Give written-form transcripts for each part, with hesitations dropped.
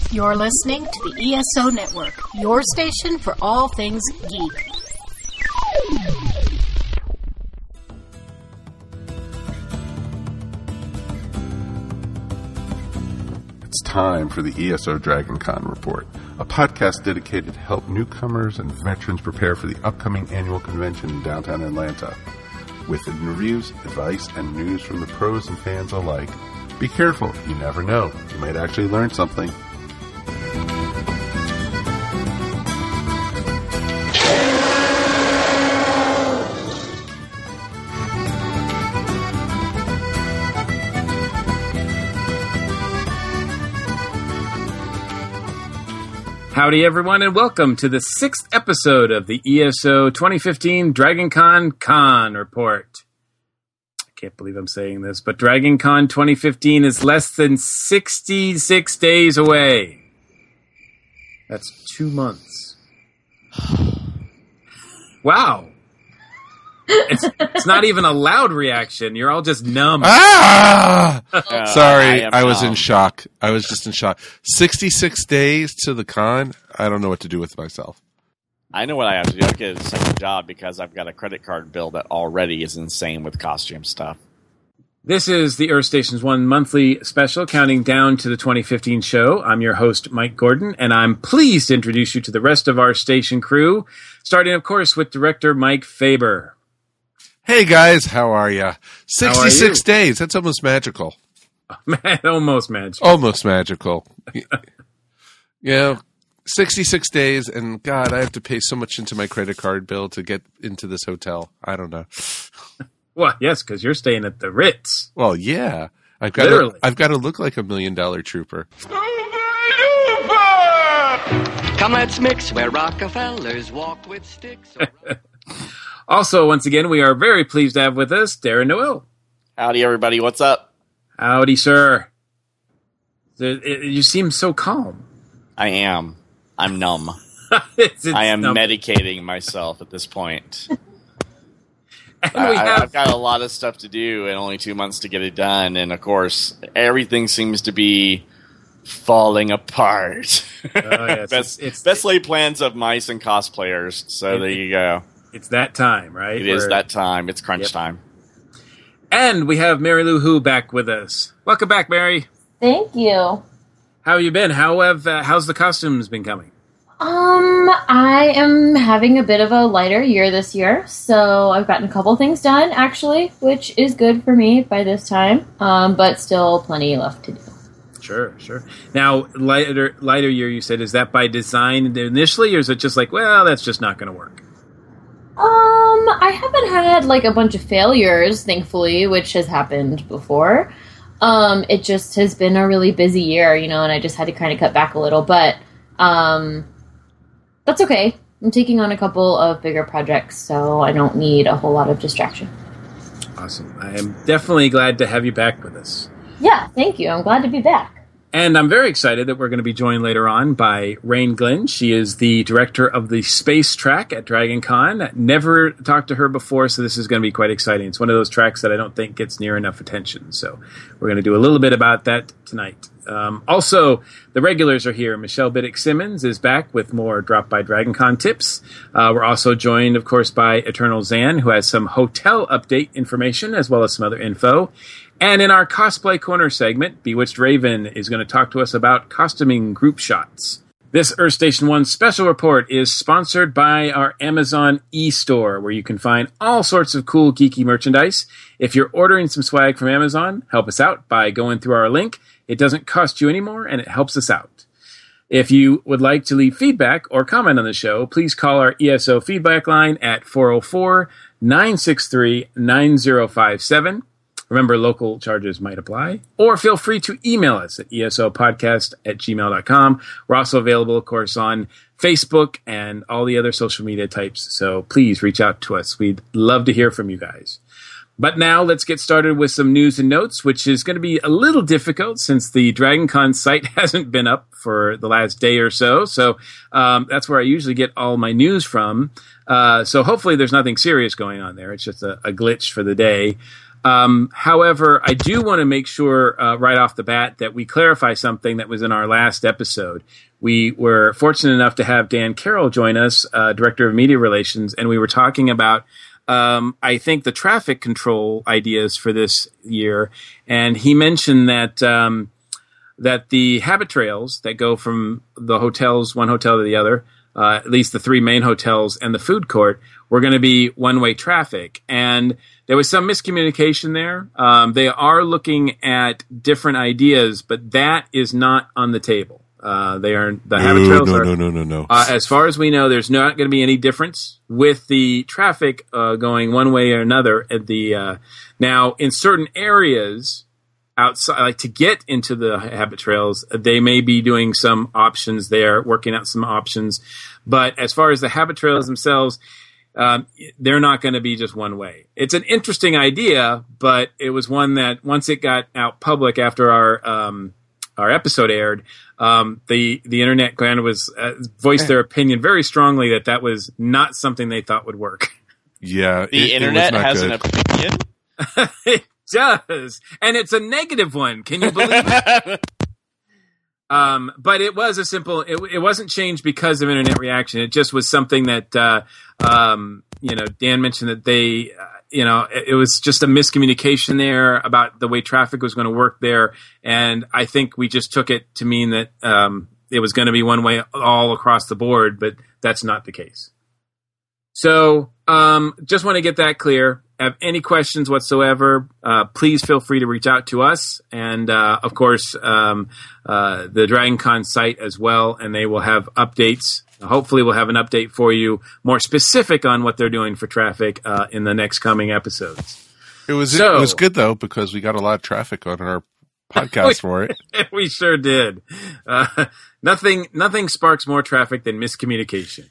You're listening to the ESO Network, your station for all things geek. It's time for the ESO Dragon Con Report, a podcast dedicated to help newcomers and veterans prepare for the upcoming annual convention in downtown Atlanta. With interviews, advice, and news from the pros and fans alike. Be careful, you never know. You might actually learn something. Howdy, everyone, and welcome to the 6th episode of the ESO 2015 DragonCon Con Report. I can't believe I'm saying this, but DragonCon 2015 is less than 66 days away. That's 2 months. Wow. It's not even a loud reaction. You're all just numb. Sorry, I was in shock. I was just in shock. 66 days to the con? I don't know what to do with myself. I know what I have to do. I have to get a second job because I've got a credit card bill that already is insane with costume stuff. This is the Earth Station's one monthly special counting down to the 2015 show. I'm your host, Mike Gordon, and I'm pleased to introduce you to the rest of our station crew, starting, of course, with director Mike Faber. Hey guys, how are ya? 66 days. That's almost magical. Almost magical. Almost magical. Yeah, 66 days, and God, I have to pay so much into my credit card bill to get into this hotel. I don't know. Well, yes, because you're staying at the Ritz. Well, yeah. I've got to look like $1 million trooper. Come, let's mix where Rockefellers walk with sticks. Also, once again, we are very pleased to have with us Darren Noel. Howdy, everybody. What's up? Howdy, sir. You seem so calm. I am. I'm numb. I am medicating myself at this point. I've got a lot of stuff to do and only 2 months to get it done. And, of course, everything seems to be falling apart. Yes. Best laid plans of mice and cosplayers. So there you go. It's that time, right? It is that time. It's crunch time. And we have Mary Lou Who back with us. Welcome back, Mary. Thank you. How have you been? How's the costumes been coming? I am having a bit of a lighter year this year, so I've gotten a couple things done, actually, which is good for me by this time, but still plenty left to do. Sure. Now, lighter year, you said, is that by design initially, or is it just like, well, that's just not going to work? I haven't had, a bunch of failures, thankfully, which has happened before. It just has been a really busy year, and I just had to kind of cut back a little, but, that's okay. I'm taking on a couple of bigger projects, so I don't need a whole lot of distraction. Awesome. I am definitely glad to have you back with us. Yeah, thank you. I'm glad to be back. And I'm very excited that we're going to be joined later on by Rain Glenn. She is the director of the space track at DragonCon. Never talked to her before, so this is going to be quite exciting. It's one of those tracks that I don't think gets near enough attention. So we're going to do a little bit about that tonight. Also, the regulars are here. Michelle Biddick-Simmons is back with more Drop by DragonCon tips. We're also joined, of course, by Eternal Zan, who has some hotel update information as well as some other info. And in our Cosplay Corner segment, Bewitched Raven is going to talk to us about costuming group shots. This Earth Station 1 special report is sponsored by our Amazon e-store, where you can find all sorts of cool geeky merchandise. If you're ordering some swag from Amazon, help us out by going through our link. It doesn't cost you any more, and it helps us out. If you would like to leave feedback or comment on the show, please call our ESO feedback line at 404-963-9057. Remember, local charges might apply. Or feel free to email us at esopodcast@gmail.com. We're also available, of course, on Facebook and all the other social media types. So please reach out to us. We'd love to hear from you guys. But now let's get started with some news and notes, which is going to be a little difficult since the DragonCon site hasn't been up for the last day or so. So that's where I usually get all my news from. So hopefully there's nothing serious going on there. It's just a glitch for the day. However, I do want to make sure right off the bat that we clarify something that was in our last episode. We were fortunate enough to have Dan Carroll join us, Director of Media Relations, and we were talking about, I think, the traffic control ideas for this year. And he mentioned that that the habit trails that go from the hotels, one hotel to the other, at least the three main hotels and the food court, were going to be one-way traffic. And there was some miscommunication there. They are looking at different ideas, but that is not on the table. Habit trails are. No. As far as we know, there's not going to be any difference with the traffic going one way or another. At the now, in certain areas outside, like to get into the habit trails, they may be doing some options there, working out some options. But as far as the habit trails themselves, they're not going to be just one way. It's an interesting idea, but it was one that once it got out public after our episode aired, the internet kind of was voiced their opinion very strongly that was not something they thought would work. Yeah, the internet has an opinion. It does, and it's a negative one. Can you believe it? But it was a simple. It wasn't changed because of internet reaction. It just was something that Dan mentioned that they. It was just a miscommunication there about the way traffic was going to work there. And I think we just took it to mean that it was going to be one way all across the board, but that's not the case. So just want to get that clear. Have any questions whatsoever, please feel free to reach out to us. And, of course, the DragonCon site as well, and they will have updates. Hopefully we'll have an update for you more specific on what they're doing for traffic in the next coming episodes. It was good, though, because we got a lot of traffic on our podcast for it. We sure did. Nothing sparks more traffic than miscommunication.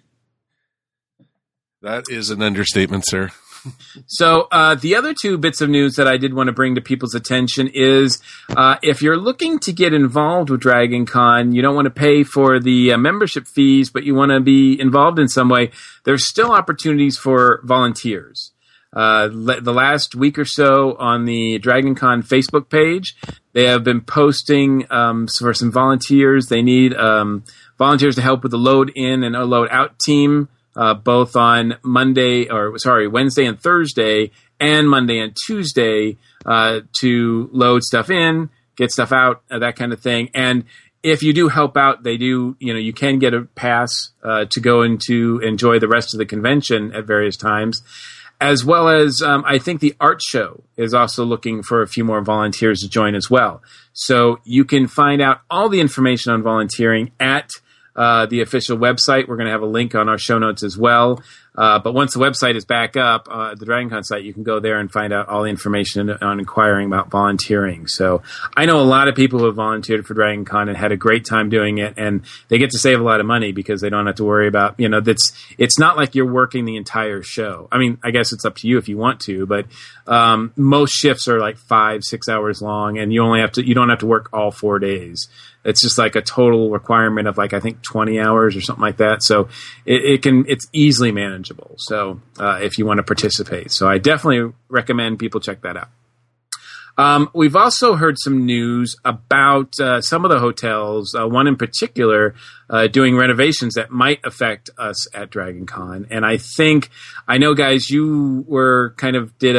That is an understatement, sir. So the other two bits of news that I did want to bring to people's attention is if you're looking to get involved with DragonCon, you don't want to pay for the membership fees, but you want to be involved in some way, there's still opportunities for volunteers. The last week or so on the DragonCon Facebook page, they have been posting for some volunteers. They need volunteers to help with the load in and load out team. Both on Wednesday and Thursday, and Monday and Tuesday, to load stuff in, get stuff out, that kind of thing. And if you do help out, you can get a pass to go into enjoy the rest of the convention at various times. As well as, I think the art show is also looking for a few more volunteers to join as well. So you can find out all the information on volunteering at the official website. We're going to have a link on our show notes as well. But once the website is back up, the DragonCon site, you can go there and find out all the information on inquiring about volunteering. So I know a lot of people who have volunteered for DragonCon and had a great time doing it, and they get to save a lot of money because they don't have to worry about, it's not like you're working the entire show. I mean, I guess it's up to you if you want to, but most shifts are like 5-6 hours long, and you don't have to work all 4 days. It's just like a total requirement of I think 20 hours or something like that. So it's easily manageable. So if you want to participate, so I definitely recommend people check that out. We've also heard some news about some of the hotels, one in particular, doing renovations that might affect us at DragonCon. And I know, guys, you did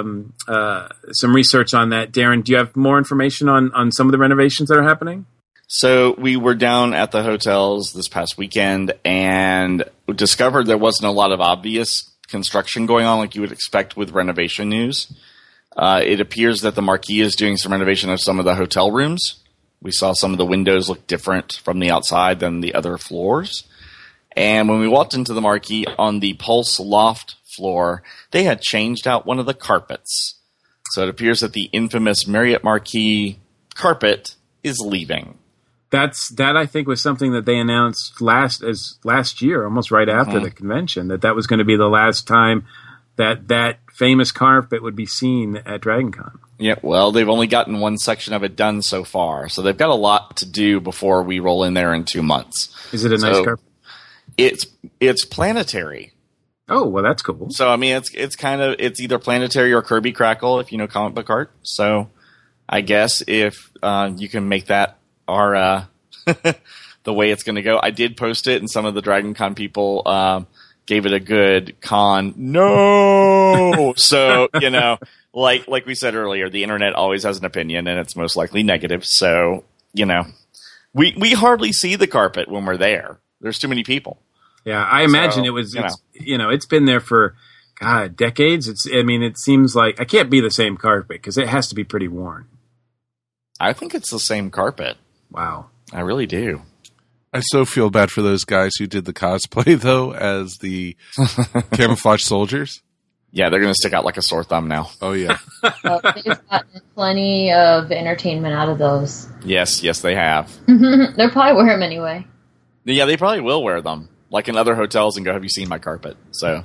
some research on that. Darren, do you have more information on some of the renovations that are happening? So we were down at the hotels this past weekend and discovered there wasn't a lot of obvious construction going on like you would expect with renovation news. It appears that the Marquis is doing some renovation of some of the hotel rooms. We saw some of the windows look different from the outside than the other floors. And when we walked into the Marquis on the Pulse Loft floor, they had changed out one of the carpets. So it appears that the infamous Marriott Marquis carpet is leaving. That I think was something that they announced last year, almost right after the convention, that was going to be the last time that famous carpet would be seen at DragonCon. Yeah, well, they've only gotten one section of it done so far, so they've got a lot to do before we roll in there in 2 months. Is it a nice carpet? It's planetary. Oh, well, that's cool. So I mean, it's either Planetary or Kirby Crackle if you know comic book art. So I guess if you can make that our the way it's going to go. I did post it, and some of the Dragon Con people gave it a good con. No, so like we said earlier, the internet always has an opinion, and it's most likely negative. So we hardly see the carpet when we're there. There's too many people. Yeah, I imagine it was. It's been there for decades. It seems like it can't be the same carpet because it has to be pretty worn. I think it's the same carpet. Wow, I really do. I so feel bad for those guys who did the cosplay though as the camouflage soldiers. Yeah, they're going to stick out like a sore thumb now. Oh yeah, they've gotten plenty of entertainment out of those. Yes, they have. They'll probably wear them anyway. Yeah, they probably will wear them, like in other hotels, and go, "Have you seen my carpet?" So,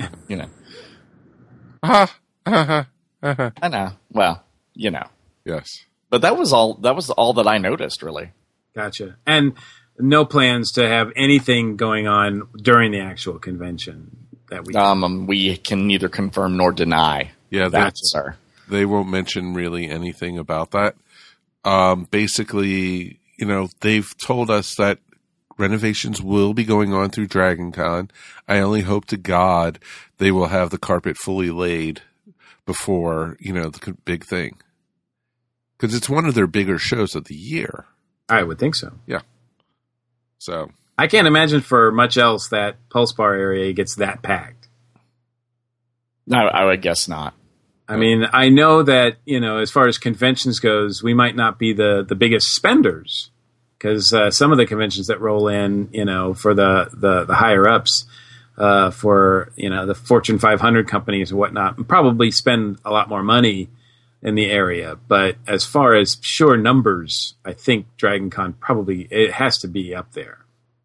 I know. Well, yes. But that was all that I noticed, really. Gotcha. And no plans to have anything going on during the actual convention that we can neither confirm nor deny. Yeah, that, sir. They won't mention really anything about that. Basically, they've told us that renovations will be going on through Dragon Con. I only hope to God they will have the carpet fully laid before, the big thing. Because it's one of their bigger shows of the year. I would think so. Yeah. So I can't imagine for much else that Pulse Bar area gets that packed. No, I would guess not. I mean, I know that, as far as conventions goes, we might not be the biggest spenders. Because some of the conventions that roll in, for the higher ups, for the Fortune 500 companies and whatnot, probably spend a lot more money in the area. But as far as pure numbers, I think Dragon Con it has to be up there.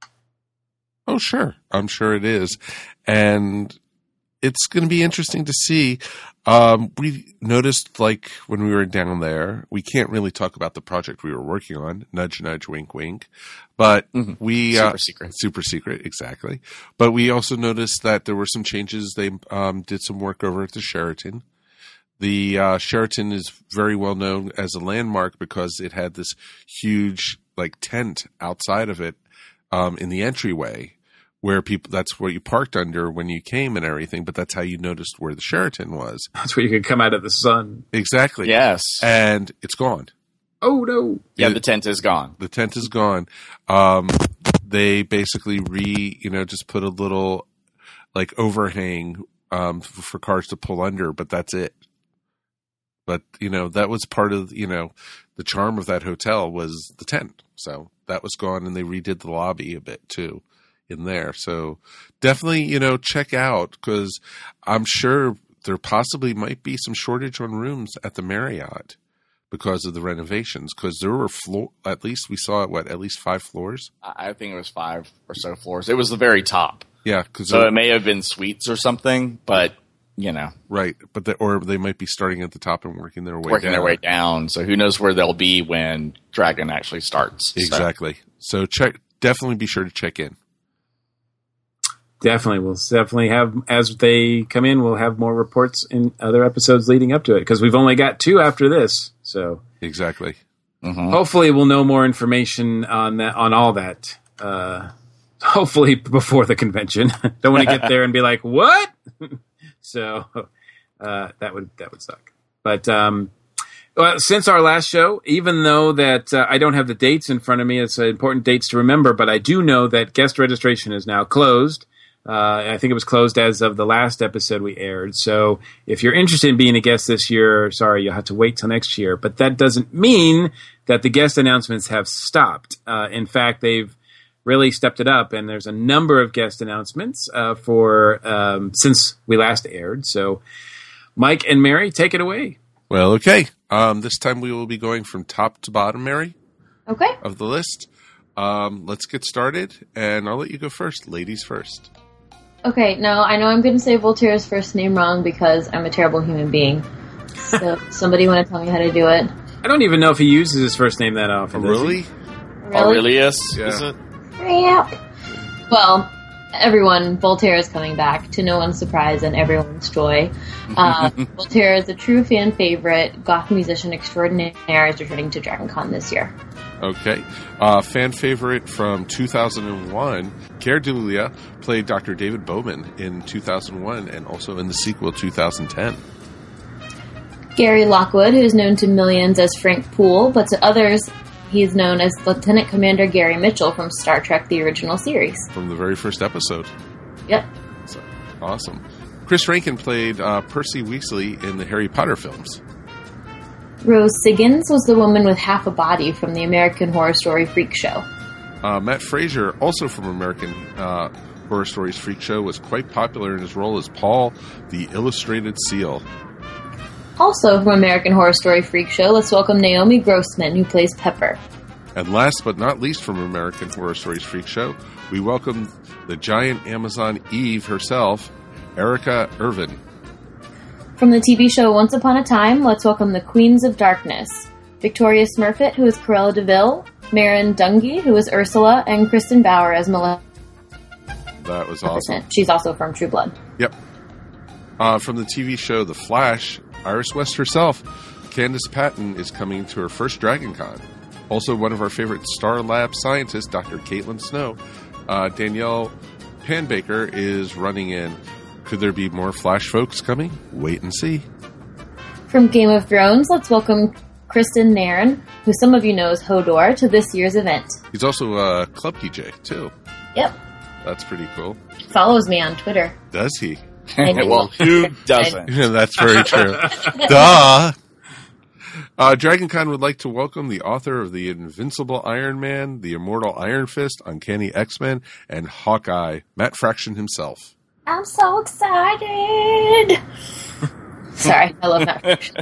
Oh, sure. I'm sure it is. And it's going to be interesting to see. We noticed, when we were down there, we can't really talk about the project we were working on. Nudge, nudge, wink, wink. But we super secret, exactly. But we also noticed that there were some changes. They did some work over at the Sheraton. The Sheraton is very well known as a landmark because it had this huge tent outside of it in the entryway. Where that's where you parked under when you came and everything, but that's how you noticed where the Sheraton was. That's where you could come out of the sun. Exactly. Yes. And it's gone. Oh, no. Yeah, the tent is gone. The tent is gone. They basically just put a little, overhang for cars to pull under, but that's it. But, that was part of, the charm of that hotel was the tent. So that was gone, and they redid the lobby a bit, too. In there. So definitely, check out because I'm sure there possibly might be some shortage on rooms at the Marriott because of the renovations. Because there were at least we saw at least 5 floors. I think it was 5 or so floors. It was the very top. Yeah. So it may have been suites or something, but Right. But or they might be starting at the top and working their way down. So who knows where they'll be when Dragon actually starts. Exactly. So definitely be sure to check in. Definitely. We'll definitely have, as they come in, we'll have more reports in other episodes leading up to it because we've only got 2 after this. So exactly. Hopefully we'll know more information on all that. Hopefully before the convention. Don't want to get there and be like, what? So that would suck. But since our last show, even though that I don't have the dates in front of me, it's important dates to remember, but I do know that guest registration is now closed. I think it was closed as of the last episode we aired. So if you're interested in being a guest this year, sorry, you'll have to wait till next year. But that doesn't mean that the guest announcements have stopped. In fact, they've really stepped it up, and there's a number of guest announcements since we last aired. So Mike and Mary, take it away. Well, okay. This time we will be going from top to bottom, Mary. Okay. Of the list. Let's get started, and I'll let you go first. Ladies first. Okay, now I know I'm going to say Voltaire's first name wrong because I'm a terrible human being. So somebody want to tell me how to do it? I don't even know if he uses his first name that often. Really? Aurelius, Yeah. is it? Yep. Well, everyone, Voltaire is coming back, to no one's surprise and everyone's joy. Voltaire is a true fan favorite. Goth musician extraordinaire is returning to DragonCon this year. Okay. Fan favorite from 2001, Gare Dulia played Dr. David Bowman in 2001 and also in the sequel 2010. Gary Lockwood, who is known to millions as Frank Poole, but to others, he is known as Lieutenant Commander Gary Mitchell from Star Trek, the original series. From the very first episode. Yep. So, awesome. Chris Rankin played Percy Weasley in the Harry Potter films. Rose Siggins was the woman with half a body from the American Horror Story Freak Show. Matt Fraser, also from American Horror Stories Freak Show, was quite popular in his role as Paul, the Illustrated Seal. Also from American Horror Story Freak Show, let's welcome Naomi Grossman, who plays Pepper. And last but not least from American Horror Stories Freak Show, we welcome the giant Amazon Eve herself, Erica Irvin. From the TV show Once Upon a Time, let's welcome the Queens of Darkness. Victoria Smurfett, who is Cruella de Vil, Marin Dungy, who is Ursula, and Kristen Bauer as Maleficent. That was awesome. She's also from True Blood. Yep. From the TV show The Flash, Iris West herself, Candace Patton, is coming to her first DragonCon. Also, one of our favorite Star Lab scientists, Dr. Caitlin Snow, Danielle Panbaker, is running in. Could there be more Flash folks coming? Wait and see. From Game of Thrones, let's welcome Kristen Nairn, who some of you know as Hodor, to this year's event. He's also a club DJ, too. Yep. That's pretty cool. Follows me on Twitter. Does he? Well, who doesn't? Yeah, that's very true. Duh! DragonCon would like to welcome the author of The Invincible Iron Man, The Immortal Iron Fist, Uncanny X-Men, and Hawkeye, Matt Fraction himself. I'm so excited! Sorry, I love Matt Fraction.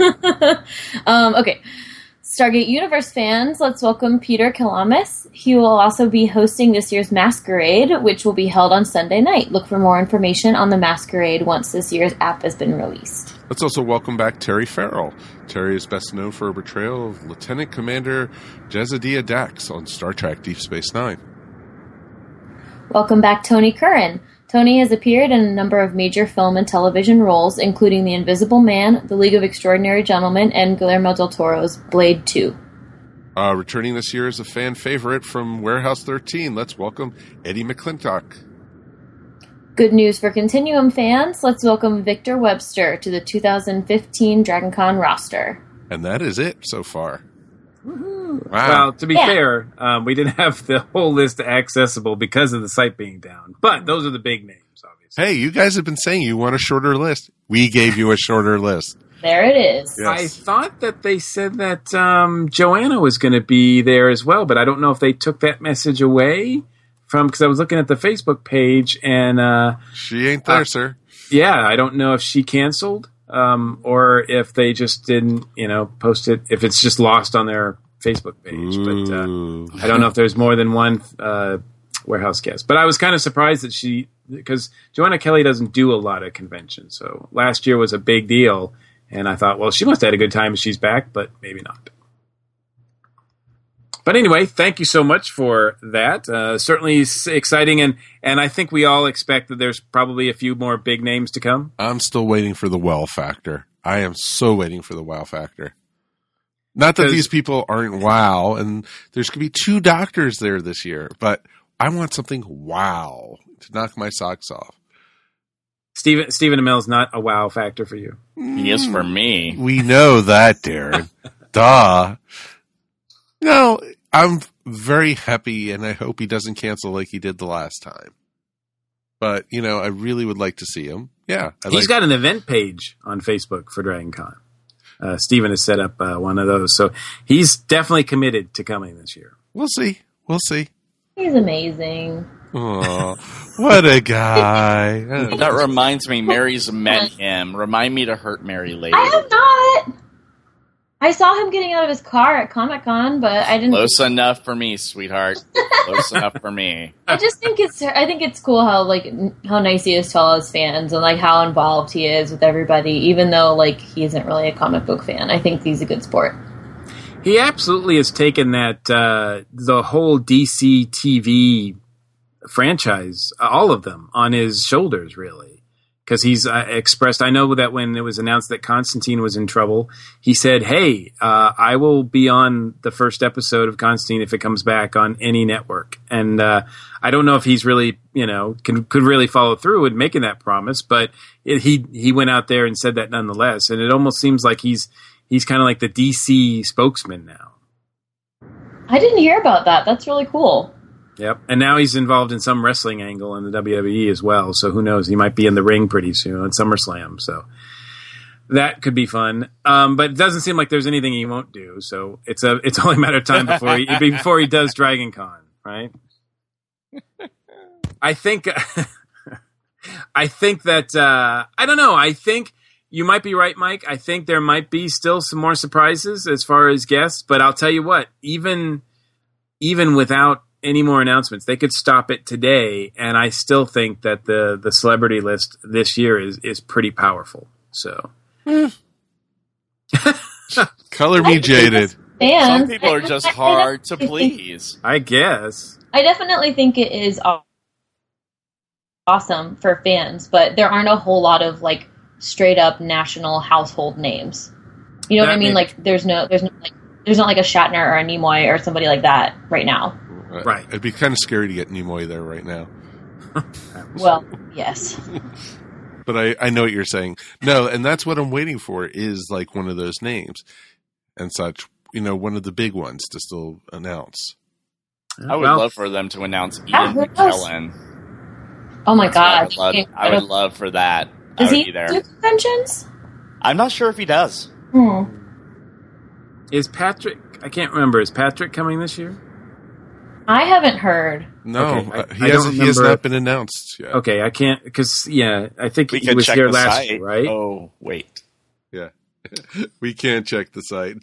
Okay. Stargate Universe fans, let's welcome Peter Kalamis. He will also be hosting this year's Masquerade, which will be held on Sunday night. Look for more information on the Masquerade once this year's app has been released. Let's also welcome back Terry Farrell. Terry is best known for a portrayal of Lieutenant Commander Jezadiah Dax on Star Trek Deep Space Nine. Welcome back Tony Curran. Tony has appeared in a number of major film and television roles, including The Invisible Man, The League of Extraordinary Gentlemen, and Guillermo del Toro's Blade 2. Returning this year is a fan favorite from Warehouse 13. Let's welcome Eddie McClintock. Good news for Continuum fans. Let's welcome Victor Webster to the 2015 DragonCon roster. And that is it so far. Woohoo. Wow. Well, to be fair, we didn't have the whole list accessible because of the site being down. But those are the big names, obviously. Hey, you guys have been saying you want a shorter list. We gave you a shorter list. There it is. Yes. I thought that they said that Joanna was going to be there as well, but I don't know if they took that message away from, because I was looking at the Facebook page and she ain't there, sir. Yeah, I don't know if she canceled or if they just didn't, post it. If it's just lost on their Facebook page, but I don't know if there's more than one warehouse guest. But I was kind of surprised that because Joanna Kelly doesn't do a lot of conventions. So last year was a big deal. And I thought, well, she must have had a good time if she's back, but maybe not. But anyway, thank you so much for that. Certainly exciting, and I think we all expect that there's probably a few more big names to come. I'm still waiting for the wow factor. I am so waiting for the wow factor. Not that these people aren't wow, and there's going to be 2 doctors there this year, but I want something wow to knock my socks off. Stephen Amell is not a wow factor for you. He is for me. We know that, Darren. Duh. No, I'm very happy, and I hope he doesn't cancel like he did the last time. But, I really would like to see him. Yeah. He's got an event page on Facebook for DragonCon. Stephen has set up one of those. So he's definitely committed to coming this year. We'll see. He's amazing. Oh, what a guy. That reminds me, Mary's met him. Remind me to hurt Mary later. I have not. I saw him getting out of his car at Comic-Con, but I didn't. Close enough for me, sweetheart. Close enough for me. I just think it's cool how nice he is to all his fans and how involved he is with everybody, even though he isn't really a comic book fan. I think he's a good sport. He absolutely has taken that the whole DC TV franchise, all of them, on his shoulders, really. Because he's expressed, I know that when it was announced that Constantine was in trouble, he said, hey, I will be on the first episode of Constantine if it comes back on any network. And I don't know if he's really, could really follow through with making that promise, but he went out there and said that nonetheless. And it almost seems like he's kind of like the DC spokesman now. I didn't hear about that. That's really cool. Yep. And now he's involved in some wrestling angle in the WWE as well. So who knows? He might be in the ring pretty soon at SummerSlam. So that could be fun. But it doesn't seem like there's anything he won't do. So it's only a matter of time before he does Dragon Con, right? I think that I don't know. I think you might be right, Mike. I think there might be still some more surprises as far as guests. But I'll tell you what, even without any more announcements, they could stop it today, and I still think that the celebrity list this year is pretty powerful. So, color me jaded. Some people are just hard to please. I guess. I definitely think it is awesome for fans, but there aren't a whole lot of like straight up national household names. You know what I mean? Like there's not like a Shatner or a Nimoy or somebody like that right now. Right. It'd be kind of scary to get Nimoy there right now. Well, yes. But I know what you're saying. No, and that's what I'm waiting for is like one of those names and such, one of the big ones to still announce. I would love for them to announce Ian McKellen. Oh my God. I would love for that. Does he be there. do conventions? I'm not sure if he does. Is Patrick, I can't remember, is Patrick coming this year? I haven't heard. No, okay, he has not been announced yet. Okay, I can't, because, I think he was check here the last site. year, right? Oh, wait. Yeah. We can't check the site.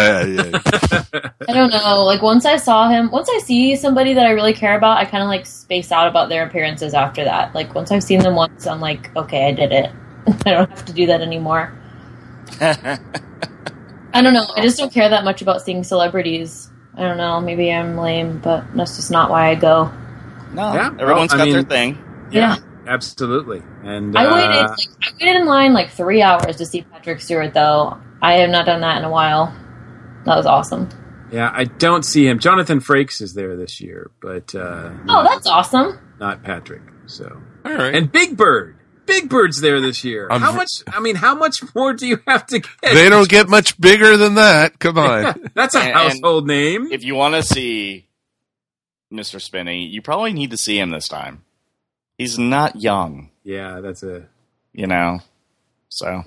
I don't know. Like, once I see somebody that I really care about, I kind of, like, space out about their appearances after that. Like, once I've seen them once, I'm like, okay, I did it. I don't have to do that anymore. I don't know. I just don't care that much about seeing celebrities. I don't know. Maybe I'm lame, but that's just not why I go. No, everyone's got their thing. Yeah, absolutely. And I waited in line like 3 hours to see Patrick Stewart, though. I have not done that in a while. That was awesome. Yeah, I don't see him. Jonathan Frakes is there this year, but that's awesome. Not Patrick. So all right, and Big Bird. Big Bird's there this year. How much more do you have to get? They don't get much bigger than that. Come on. That's a household name. If you want to see Mr. Spinney, you probably need to see him this time. He's not young. Yeah, that's so.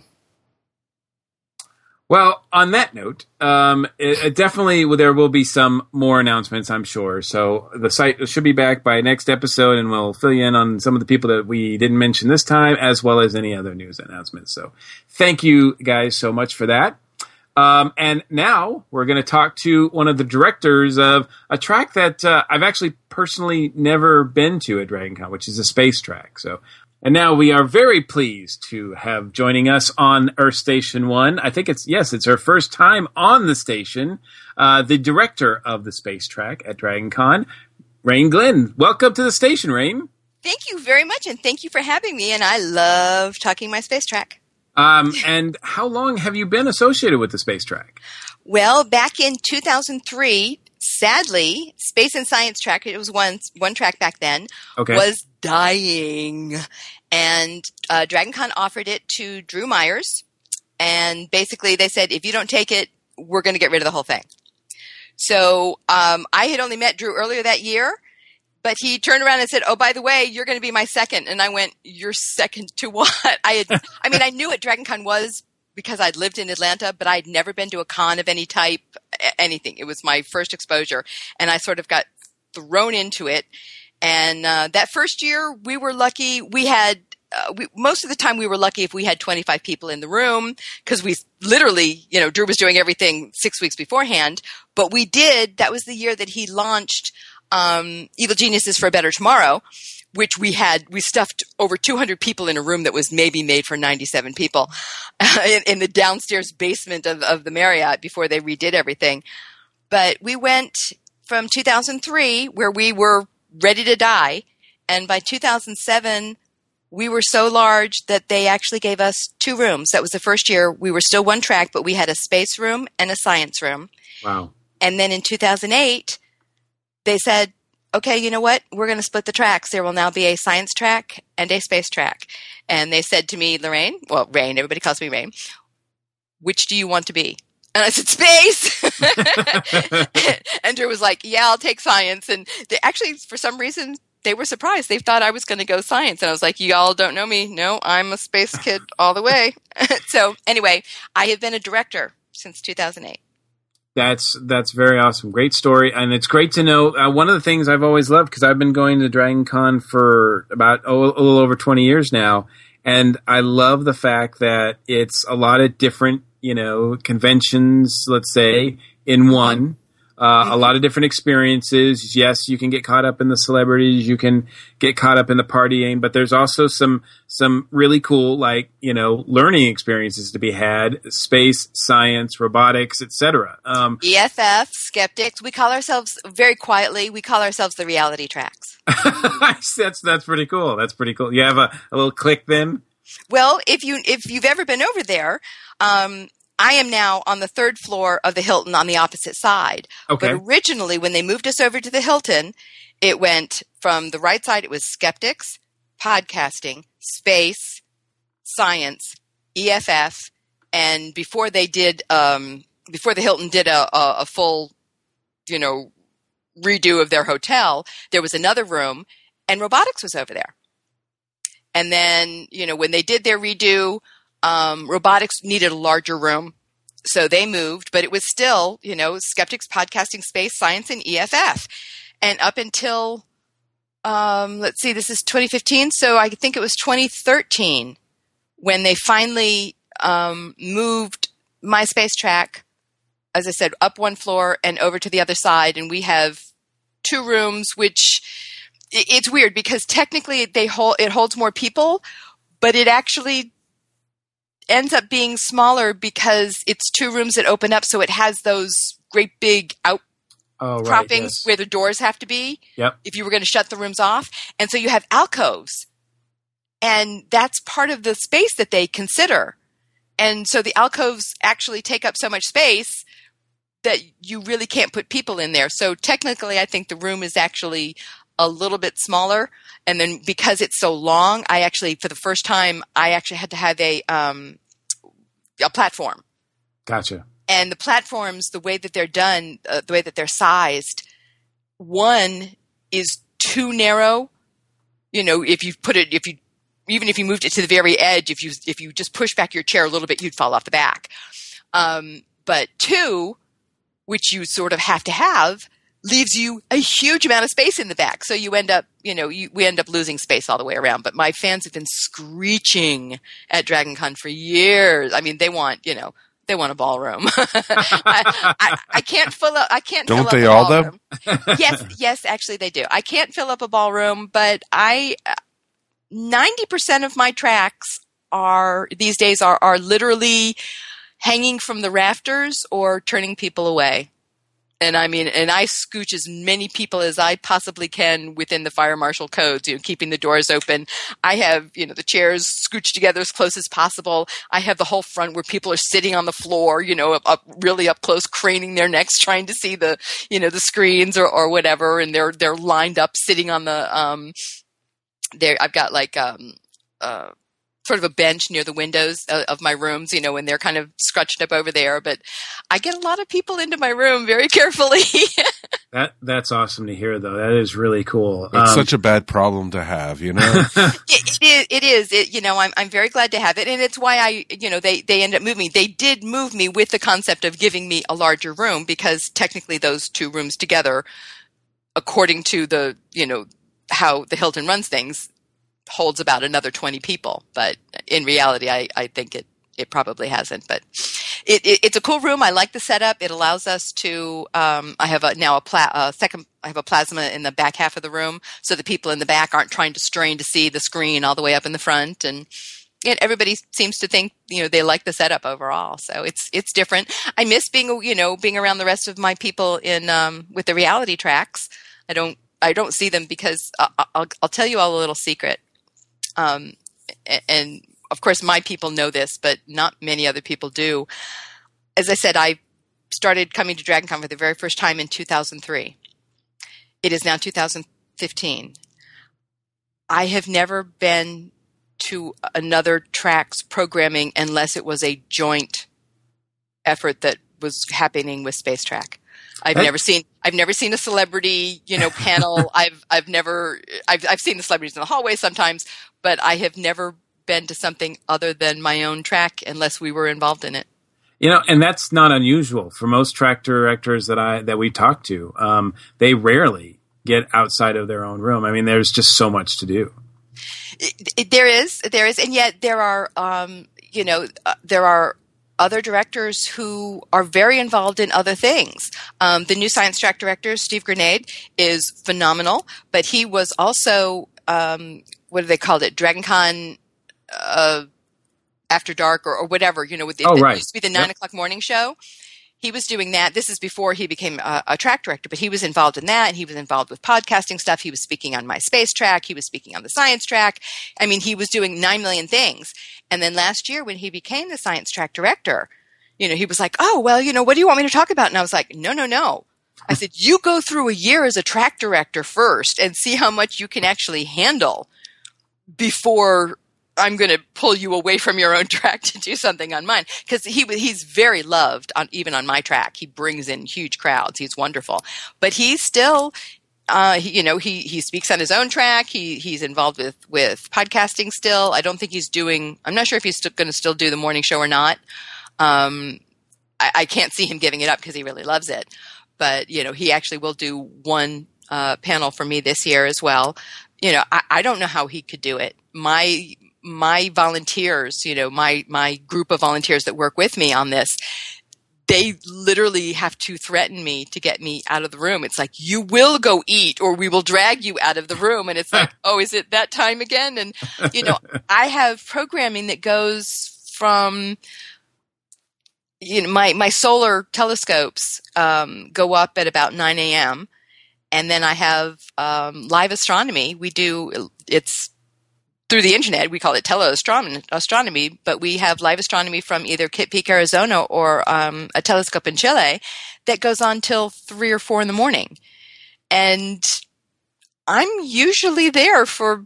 Well, on that note, it definitely there will be some more announcements, I'm sure. So the site should be back by next episode, and we'll fill you in on some of the people that we didn't mention this time, as well as any other news announcements. So thank you guys so much for that. And now we're going to talk to one of the directors of a track that I've actually personally never been to at Dragon Con, which is a space track. And now we are very pleased to have joining us on Earth Station 1. I think it's her first time on the station. The director of the space track at Dragon Con, Rain Glenn. Welcome to the station, Rain. Thank you very much, and thank you for having me. And I love talking my space track. And how long have you been associated with the space track? Well, back in 2003, sadly, Space and Science Track, it was one track back then, was dying. And Dragon Con offered it to Drew Myers. And basically they said, if you don't take it, we're going to get rid of the whole thing. So I had only met Drew earlier that year. But he turned around and said, oh, by the way, you're going to be my second. And I went, you're second to what? I knew what Dragon Con was because I'd lived in Atlanta, but I'd never been to a con of any type, anything. It was my first exposure. And I sort of got thrown into it. And that first year, we were lucky. We had most of the time we were lucky if we had 25 people in the room because we literally, Drew was doing everything 6 weeks beforehand. But that was the year that he launched Evil Geniuses for a Better Tomorrow, which we stuffed over 200 people in a room that was maybe made for 97 people in the downstairs basement of the Marriott before they redid everything. But we went from 2003, where we were ready to die, And by 2007, we were so large that they actually gave us 2 rooms. That was the first year. We were still one track, but we had a space room and a science room. Wow. And then in 2008, they said, okay, you know what? We're going to split the tracks. There will now be a science track and a space track. And they said to me, Lorraine, well, Rain, everybody calls me Rain, which do you want to be? And I said, space. And Drew was like, yeah, I'll take science. And they actually, for some reason, they were surprised. They thought I was going to go science. And I was like, y'all don't know me. No, I'm a space kid all the way. So anyway, I have been a director since 2008. That's very awesome. Great story. And it's great to know. One of the things I've always loved, because I've been going to Dragon Con for about a little over 20 years now. And I love the fact that it's a lot of different, conventions, let's say, in one. A lot of different experiences. Yes, you can get caught up in the celebrities. You can get caught up in the partying, but there's also some really cool, learning experiences to be had: space, science, robotics, etc. EFF, skeptics. We call ourselves very quietly. We call ourselves the reality tracks. That's pretty cool. That's pretty cool. You have a little click then. Well, if you've ever been over there. I am now on the 3rd floor of the Hilton on the opposite side. Okay. But originally, when they moved us over to the Hilton, it went from the right side, it was skeptics, podcasting, space, science, EFF, and before the Hilton did a full, redo of their hotel, there was another room, and robotics was over there. And then, when they did their redo, robotics needed a larger room, so they moved, but it was still, skeptics, podcasting, space, science, and EFF. And up until, this is 2015, so I think it was 2013 when they finally moved my space track, as I said, up one floor and over to the other side, and we have 2 rooms, which it's weird because technically it holds more people, but it actually ends up being smaller because it's 2 rooms that open up, so it has those great big outcroppings where the doors have to be. Yep. If you were going to shut the rooms off, and so you have alcoves, and that's part of the space that they consider. And so the alcoves actually take up so much space that you really can't put people in there. So technically, I think the room is actually a little bit smaller. And then because it's so long, I actually, for the first time, had to have a platform. Gotcha. And the platforms, the way that they're done, the way that they're sized, one is too narrow. Even if you moved it to the very edge, if you just push back your chair a little bit, you'd fall off the back. But 2, which you sort of have to have, leaves you a huge amount of space in the back. So you end up, we end up losing space all the way around. But my fans have been screeching at Dragon Con for years. I mean, they want a ballroom. I can't fill up. Don't fill up they a all ballroom. Yes, actually they do. I can't fill up a ballroom, but 90% of my tracks these days are literally hanging from the rafters or turning people away. And I scooch as many people as I possibly can within the fire marshal codes, keeping the doors open. I have, the chairs scooched together as close as possible. I have the whole front where people are sitting on the floor, really up close, craning their necks, trying to see the, the screens or whatever. And they're lined up, sitting on the, I've got sort of a bench near the windows of my rooms, and they're kind of scrunched up over there. But I get a lot of people into my room very carefully. That's awesome to hear, though. That is really cool. It's such a bad problem to have, It is. I'm very glad to have it, and it's why they ended up moving me. They did move me with the concept of giving me a larger room because technically those 2 rooms together, according to the how the Hilton runs things, holds about another 20 people, but in reality, I think it probably hasn't. But it's a cool room. I like the setup. It allows us to. I have a plasma in the back half of the room, so the people in the back aren't trying to strain to see the screen all the way up in the front. And everybody seems to think they like the setup overall. So it's different. I miss being around the rest of my people in with the reality tracks. I don't don't see them because I'll tell you all a little secret. And of course, my people know this, but not many other people do. As I said, I started coming to DragonCon for the very first time in 2003. It is now 2015. I have never been to another track's programming unless it was a joint effort that was happening with Space Track. I've never seen a celebrity, panel. I've seen the celebrities in the hallway sometimes, but I have never been to something other than my own track unless we were involved in it. And that's not unusual for most track directors that we talk to. They rarely get outside of their own room. I mean, there's just so much to do. There is, and yet there are, there are other directors who are very involved in other things. The new science track director, Steve Grenade, is phenomenal, but he was also, what do they call it, DragonCon After Dark or whatever, with the, right. It used to be the 9 o'clock morning show. He was doing that. This is before he became a track director, but he was involved in that. And he was involved with podcasting stuff. He was speaking on my space track. He was speaking on the science track. I mean, he was doing 9 million things. And then last year when he became the science track director, he was like, oh, well, what do you want me to talk about? And I was like, no. I said, you go through a year as a track director first and see how much you can actually handle before I'm going to pull you away from your own track to do something on mine. Because he's very loved even on my track. He brings in huge crowds. He's wonderful. But he's still, he speaks on his own track. He's involved with podcasting still. I don't think I'm not sure if he's going to still do the morning show or not. I can't see him giving it up because he really loves it. But, he actually will do one panel for me this year as well. I don't know how he could do it. My volunteers, my group of volunteers that work with me on this, they literally have to threaten me to get me out of the room. It's like, you will go eat or we will drag you out of the room. And it's like, oh, is it that time again? And, I have programming that goes from, my solar telescopes go up at about 9 a.m. And then I have live astronomy. It's through the internet. We call it teleastronomy, but we have live astronomy from either Kitt Peak, Arizona, or a telescope in Chile that goes on till 3 or 4 in the morning. And I'm usually there for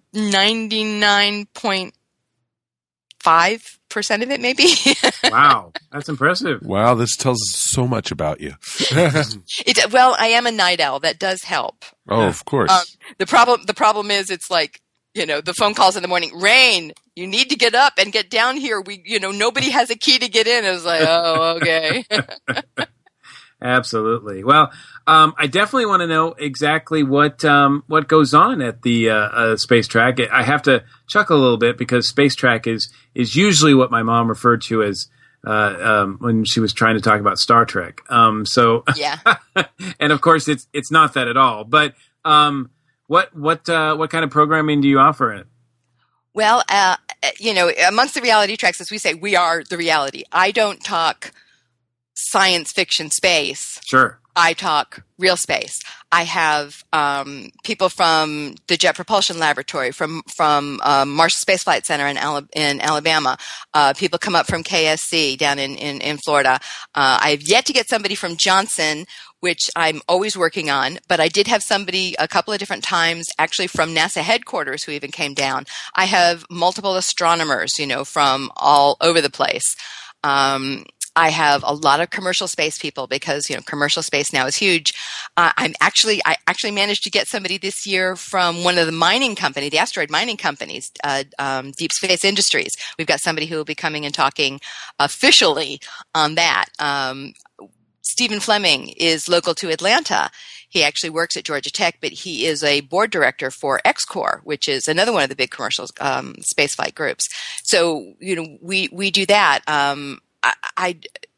99.5% of it, maybe. Wow, that's impressive. Wow, this tells us so much about you. Well, I am a night owl. That does help. Oh, of course. The problem is, it's like, the phone calls in the morning, Rain, you need to get up and get down here. Nobody has a key to get in. I was like, oh, okay. Absolutely. Well, I definitely want to know exactly what goes on at the Space Track. I have to chuckle a little bit because Space Track is usually what my mom referred to as when she was trying to talk about Star Trek. Yeah. And of course, it's not that at all. But what kind of programming do you offer in it? Well, amongst the reality tracks, as we say, we are the reality. I don't talk science fiction space. Sure. I talk real space. I have people from the Jet Propulsion Laboratory, from Marshall Space Flight Center in Alabama. People come up from KSC down in Florida. I've yet to get somebody from Johnson, which I'm always working on, but I did have somebody a couple of different times actually from NASA headquarters who even came down. I have multiple astronomers, from all over the place. I have a lot of commercial space people because, commercial space now is huge. I actually managed to get somebody this year from one of the the asteroid mining companies, Deep Space Industries. We've got somebody who will be coming and talking officially on that. Stephen Fleming is local to Atlanta. He actually works at Georgia Tech, but he is a board director for XCOR, which is another one of the big commercial spaceflight groups. So, we do that. I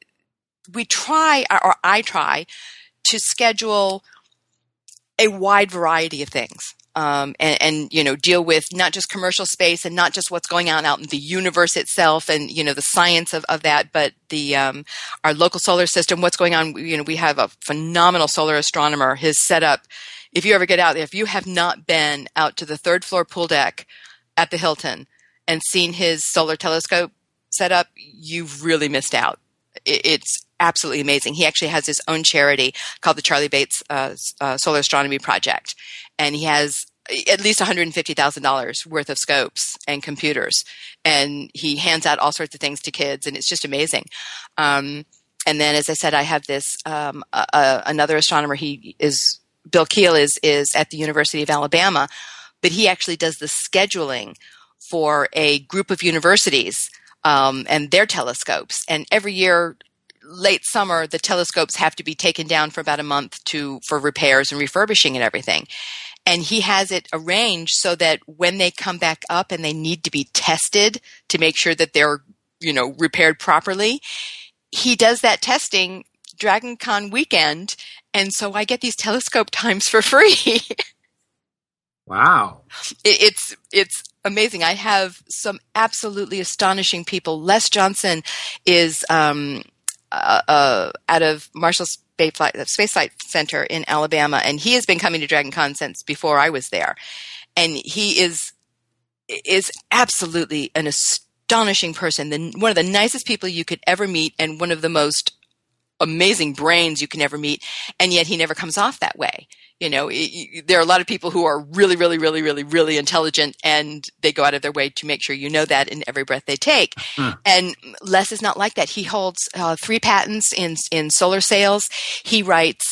try to schedule a wide variety of things, and deal with not just commercial space and not just what's going on out in the universe itself and, the science of that, but the, our local solar system, what's going on. We have a phenomenal solar astronomer. His setup if you ever get out there, if you have not been out to the third floor pool deck at the Hilton and seen his solar telescope set up, you've really missed out. It's absolutely amazing. He actually has his own charity called the Charlie Bates Solar Astronomy Project, and he has at least $150,000 worth of scopes and computers, and he hands out all sorts of things to kids, and it's just amazing. And then, as I said, I have this another astronomer. Bill Keel is at the University of Alabama, but he actually does the scheduling for a group of universities and their telescopes. And every year, late summer, the telescopes have to be taken down for about a month for repairs and refurbishing and everything. And he has it arranged so that when they come back up and they need to be tested to make sure that they're, repaired properly, he does that testing DragonCon weekend. And so I get these telescope times for free. Wow. It's amazing. I have some absolutely astonishing people. Les Johnson is out of Marshall Space Flight Center in Alabama, and he has been coming to DragonCon since before I was there. And he is absolutely an astonishing person, one of the nicest people you could ever meet, and one of the most amazing brains you can ever meet. And yet he never comes off that way. There are a lot of people who are really, really, really, really, really intelligent, and they go out of their way to make sure you know that in every breath they take. And Les is not like that. He holds 3 patents in solar sails. He writes.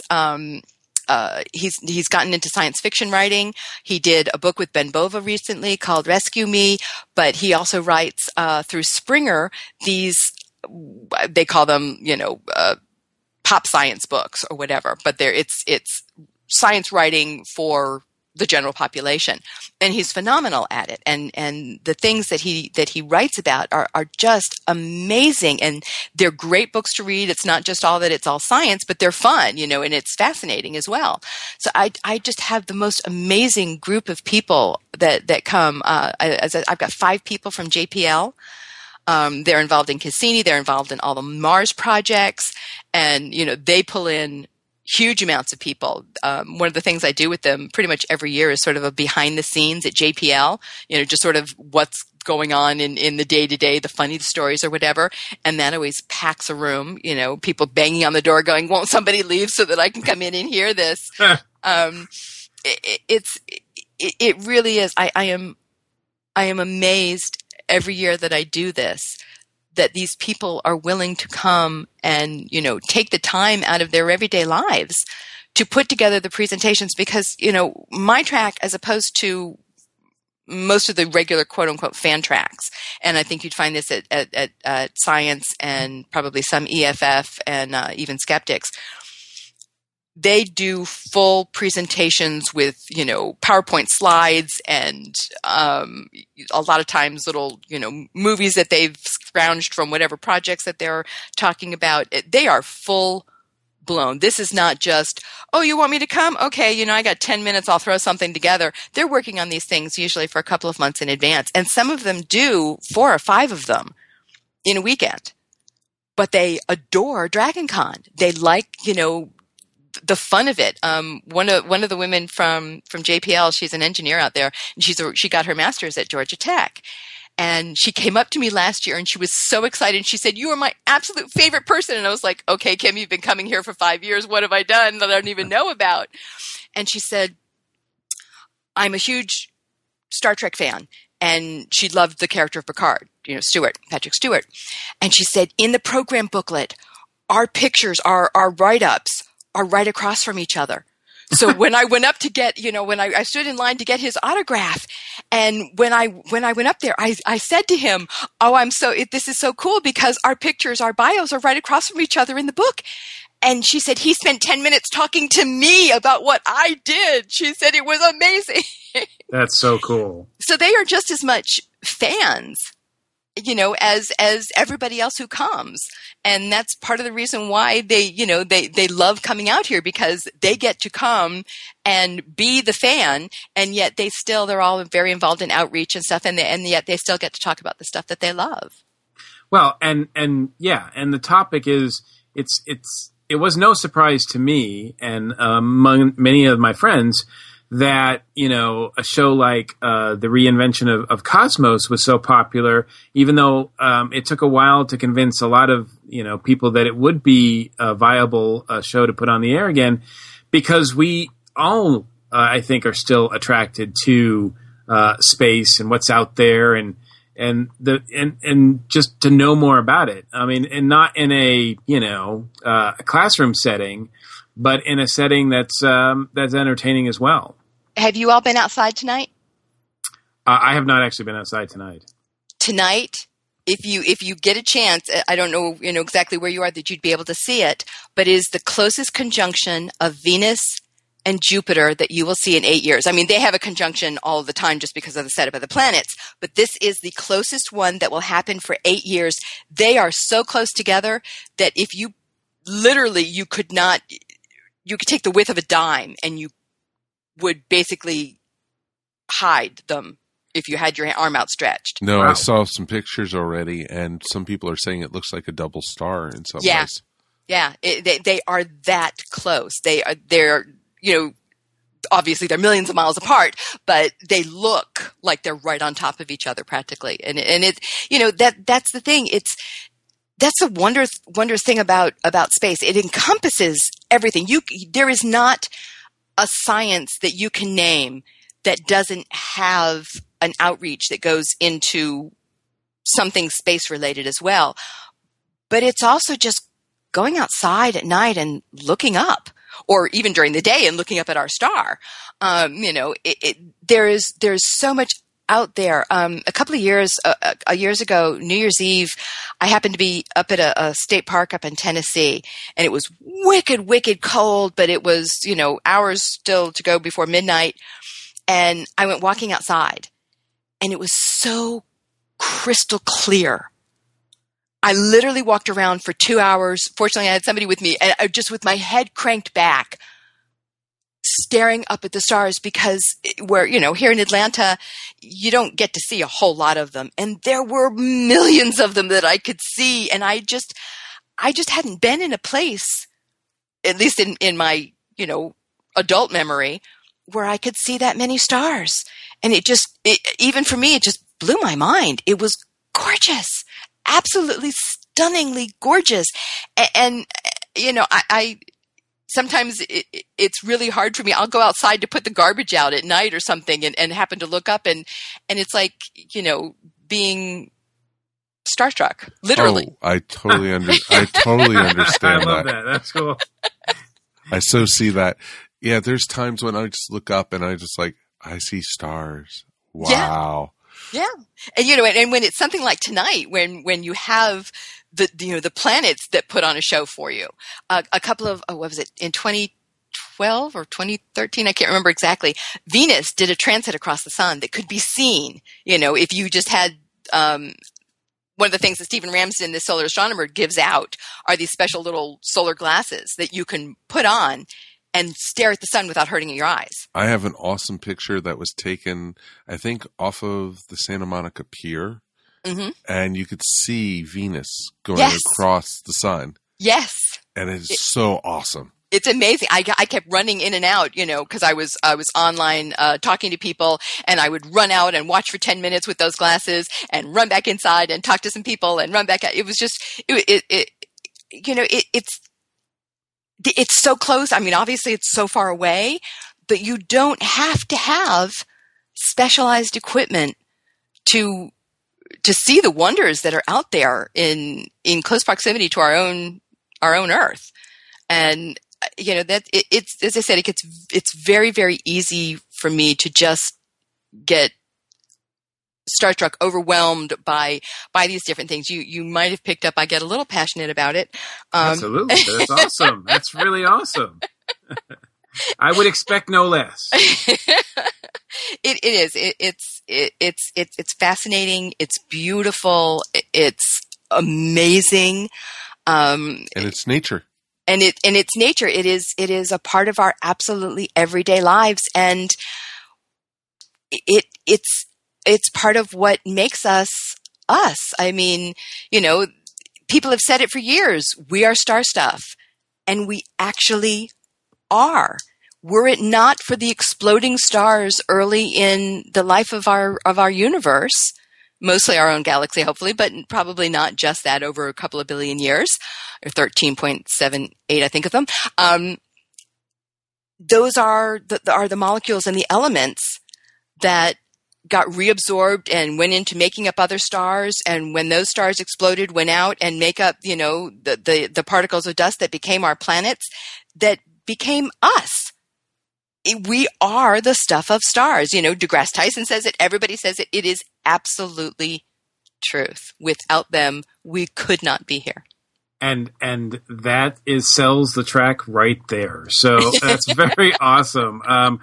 He's gotten into science fiction writing. He did a book with Ben Bova recently called Rescue Me, but he also writes through Springer these. They call them, pop science books or whatever, but it's science writing for the general population, and he's phenomenal at it. And the things that he writes about are just amazing, and they're great books to read. It's not just it's all science, but they're fun, and it's fascinating as well. So I just have the most amazing group of people that come. I've got 5 people from JPL. They're involved in Cassini. They're involved in all the Mars projects, and they pull in huge amounts of people. One of the things I do with them pretty much every year is sort of a behind the scenes at JPL, just sort of what's going on in the day to day, the funny stories or whatever. And that always packs a room, people banging on the door going, won't somebody leave so that I can come in and hear this? It really is. I am amazed every year that I do this, that these people are willing to come and, take the time out of their everyday lives to put together the presentations, because, my track, as opposed to most of the regular quote unquote fan tracks, and I think you'd find this at Science and probably some EFF and even Skeptics, they do full presentations with, PowerPoint slides and a lot of times little, movies that they've scrounged from whatever projects that they're talking about. They are full blown. This is not just, oh, you want me to come? Okay, I got 10 minutes. I'll throw something together. They're working on these things usually for a couple of months in advance. And some of them do 4 or 5 of them in a weekend. But they adore DragonCon. They like, the fun of it. One of the women from JPL, she's an engineer out there, and she got her master's at Georgia Tech. And she came up to me last year and she was so excited. She said, "You are my absolute favorite person." And I was like, "Okay, Kim, you've been coming here for 5 years. What have I done that I don't even know about?" And she said, "I'm a huge Star Trek fan." And she loved the character of Picard, Patrick Stewart. And she said, "In the program booklet, our pictures, our write-ups are right across from each other." So when I went up to get, when I stood in line to get his autograph, and when I went up there, I said to him, "Oh, this is so cool because our pictures, our bios are right across from each other in the book." And she said, "He spent 10 minutes talking to me about what I did." She said it was amazing. That's so cool. So they are just as much fans, as everybody else who comes. And that's part of the reason why they love coming out here, because they get to come and be the fan, and yet they're all very involved in outreach and stuff, and yet they still get to talk about the stuff that they love. Well, and the topic is, it's it was no surprise to me and among many of my friends that, a show like the reinvention of Cosmos was so popular, even though it took a while to convince a lot of, people that it would be a viable show to put on the air again, because we all, I think, are still attracted to space and what's out there and just to know more about it. I mean, and not in a, a classroom setting, but in a setting that's entertaining as well. Have you all been outside tonight? I have not actually been outside tonight. Tonight, if you get a chance, I don't know, exactly where you are that you'd be able to see it, but it is the closest conjunction of Venus and Jupiter that you will see in 8 years. I mean, they have a conjunction all the time just because of the setup of the planets, but this is the closest one that will happen for 8 years. They are so close together that if you could take the width of a dime and you would basically hide them if you had your arm outstretched. No, Wow. I saw some pictures already, and some people are saying it looks like a double star in some ways. Yeah, they are that close. They're obviously they're millions of miles apart, but they look like they're right on top of each other practically. And it, that's the thing. That's a wondrous thing about space. It encompasses everything. There is not a science that you can name that doesn't have an outreach that goes into something space related as well. But it's also just going outside at night and looking up, or even during the day and looking up at our star. There's so much out there. A couple of years ago, New Year's Eve, I happened to be up at a state park up in Tennessee, and it was wicked cold, but it was, hours still to go before midnight. And I went walking outside, and it was so crystal clear. I literally walked around for 2 hours. Fortunately, I had somebody with me, and I just with my head cranked back, staring up at the stars, because here in Atlanta, you don't get to see a whole lot of them. And there were millions of them that I could see. And I just hadn't been in a place, at least in my, adult memory, where I could see that many stars. And even for me, it just blew my mind. It was gorgeous, absolutely stunningly gorgeous. And I sometimes it's really hard for me. I'll go outside to put the garbage out at night or something and happen to look up and it's like, being starstruck, literally. Oh, I totally understand I love that. That's cool. I so see that. Yeah, there's times when I just look up and I just I see stars. Wow. Yeah. And, and when it's something like tonight, when you have the planets that put on a show for you, a couple of, what was it, in 2012 or 2013, I can't remember exactly, Venus did a transit across the sun that could be seen, if you just had, one of the things that Stephen Ramsden, the solar astronomer, gives out are these special little solar glasses that you can put on and stare at the sun without hurting your eyes. I have an awesome picture that was taken, I think, off of the Santa Monica Pier. Mm-hmm. And you could see Venus going across the sun. Yes. And it's so awesome. It's amazing. I kept running in and out, because I was online talking to people, and I would run out and watch for 10 minutes with those glasses and run back inside and talk to some people and run back out. It was just, it's so close. I mean, obviously it's so far away, but you don't have to have specialized equipment to see the wonders that are out there in close proximity to our own Earth. And that it's, as I said, it's very, very easy for me to just get starstruck, overwhelmed by these different things. You might have picked up I get a little passionate about it. Absolutely. That's awesome. That's really awesome. I would expect no less. It is. It's fascinating. It's beautiful. It's amazing. And it's nature. And it's nature. It is a part of our absolutely everyday lives, and it's part of what makes us us. I mean, people have said it for years. We are star stuff. And we actually are. Were it not for the exploding stars early in the life of our universe, mostly our own galaxy, hopefully, but probably not just that over a couple of billion years, or 13.78, I think of them. Those are the molecules and the elements that got reabsorbed and went into making up other stars. And when those stars exploded, went out and make up, the particles of dust that became our planets, that became us. We are the stuff of stars. DeGrasse Tyson says it. Everybody says it. It is absolutely truth. Without them, we could not be here. And that sells the track right there. So that's very awesome.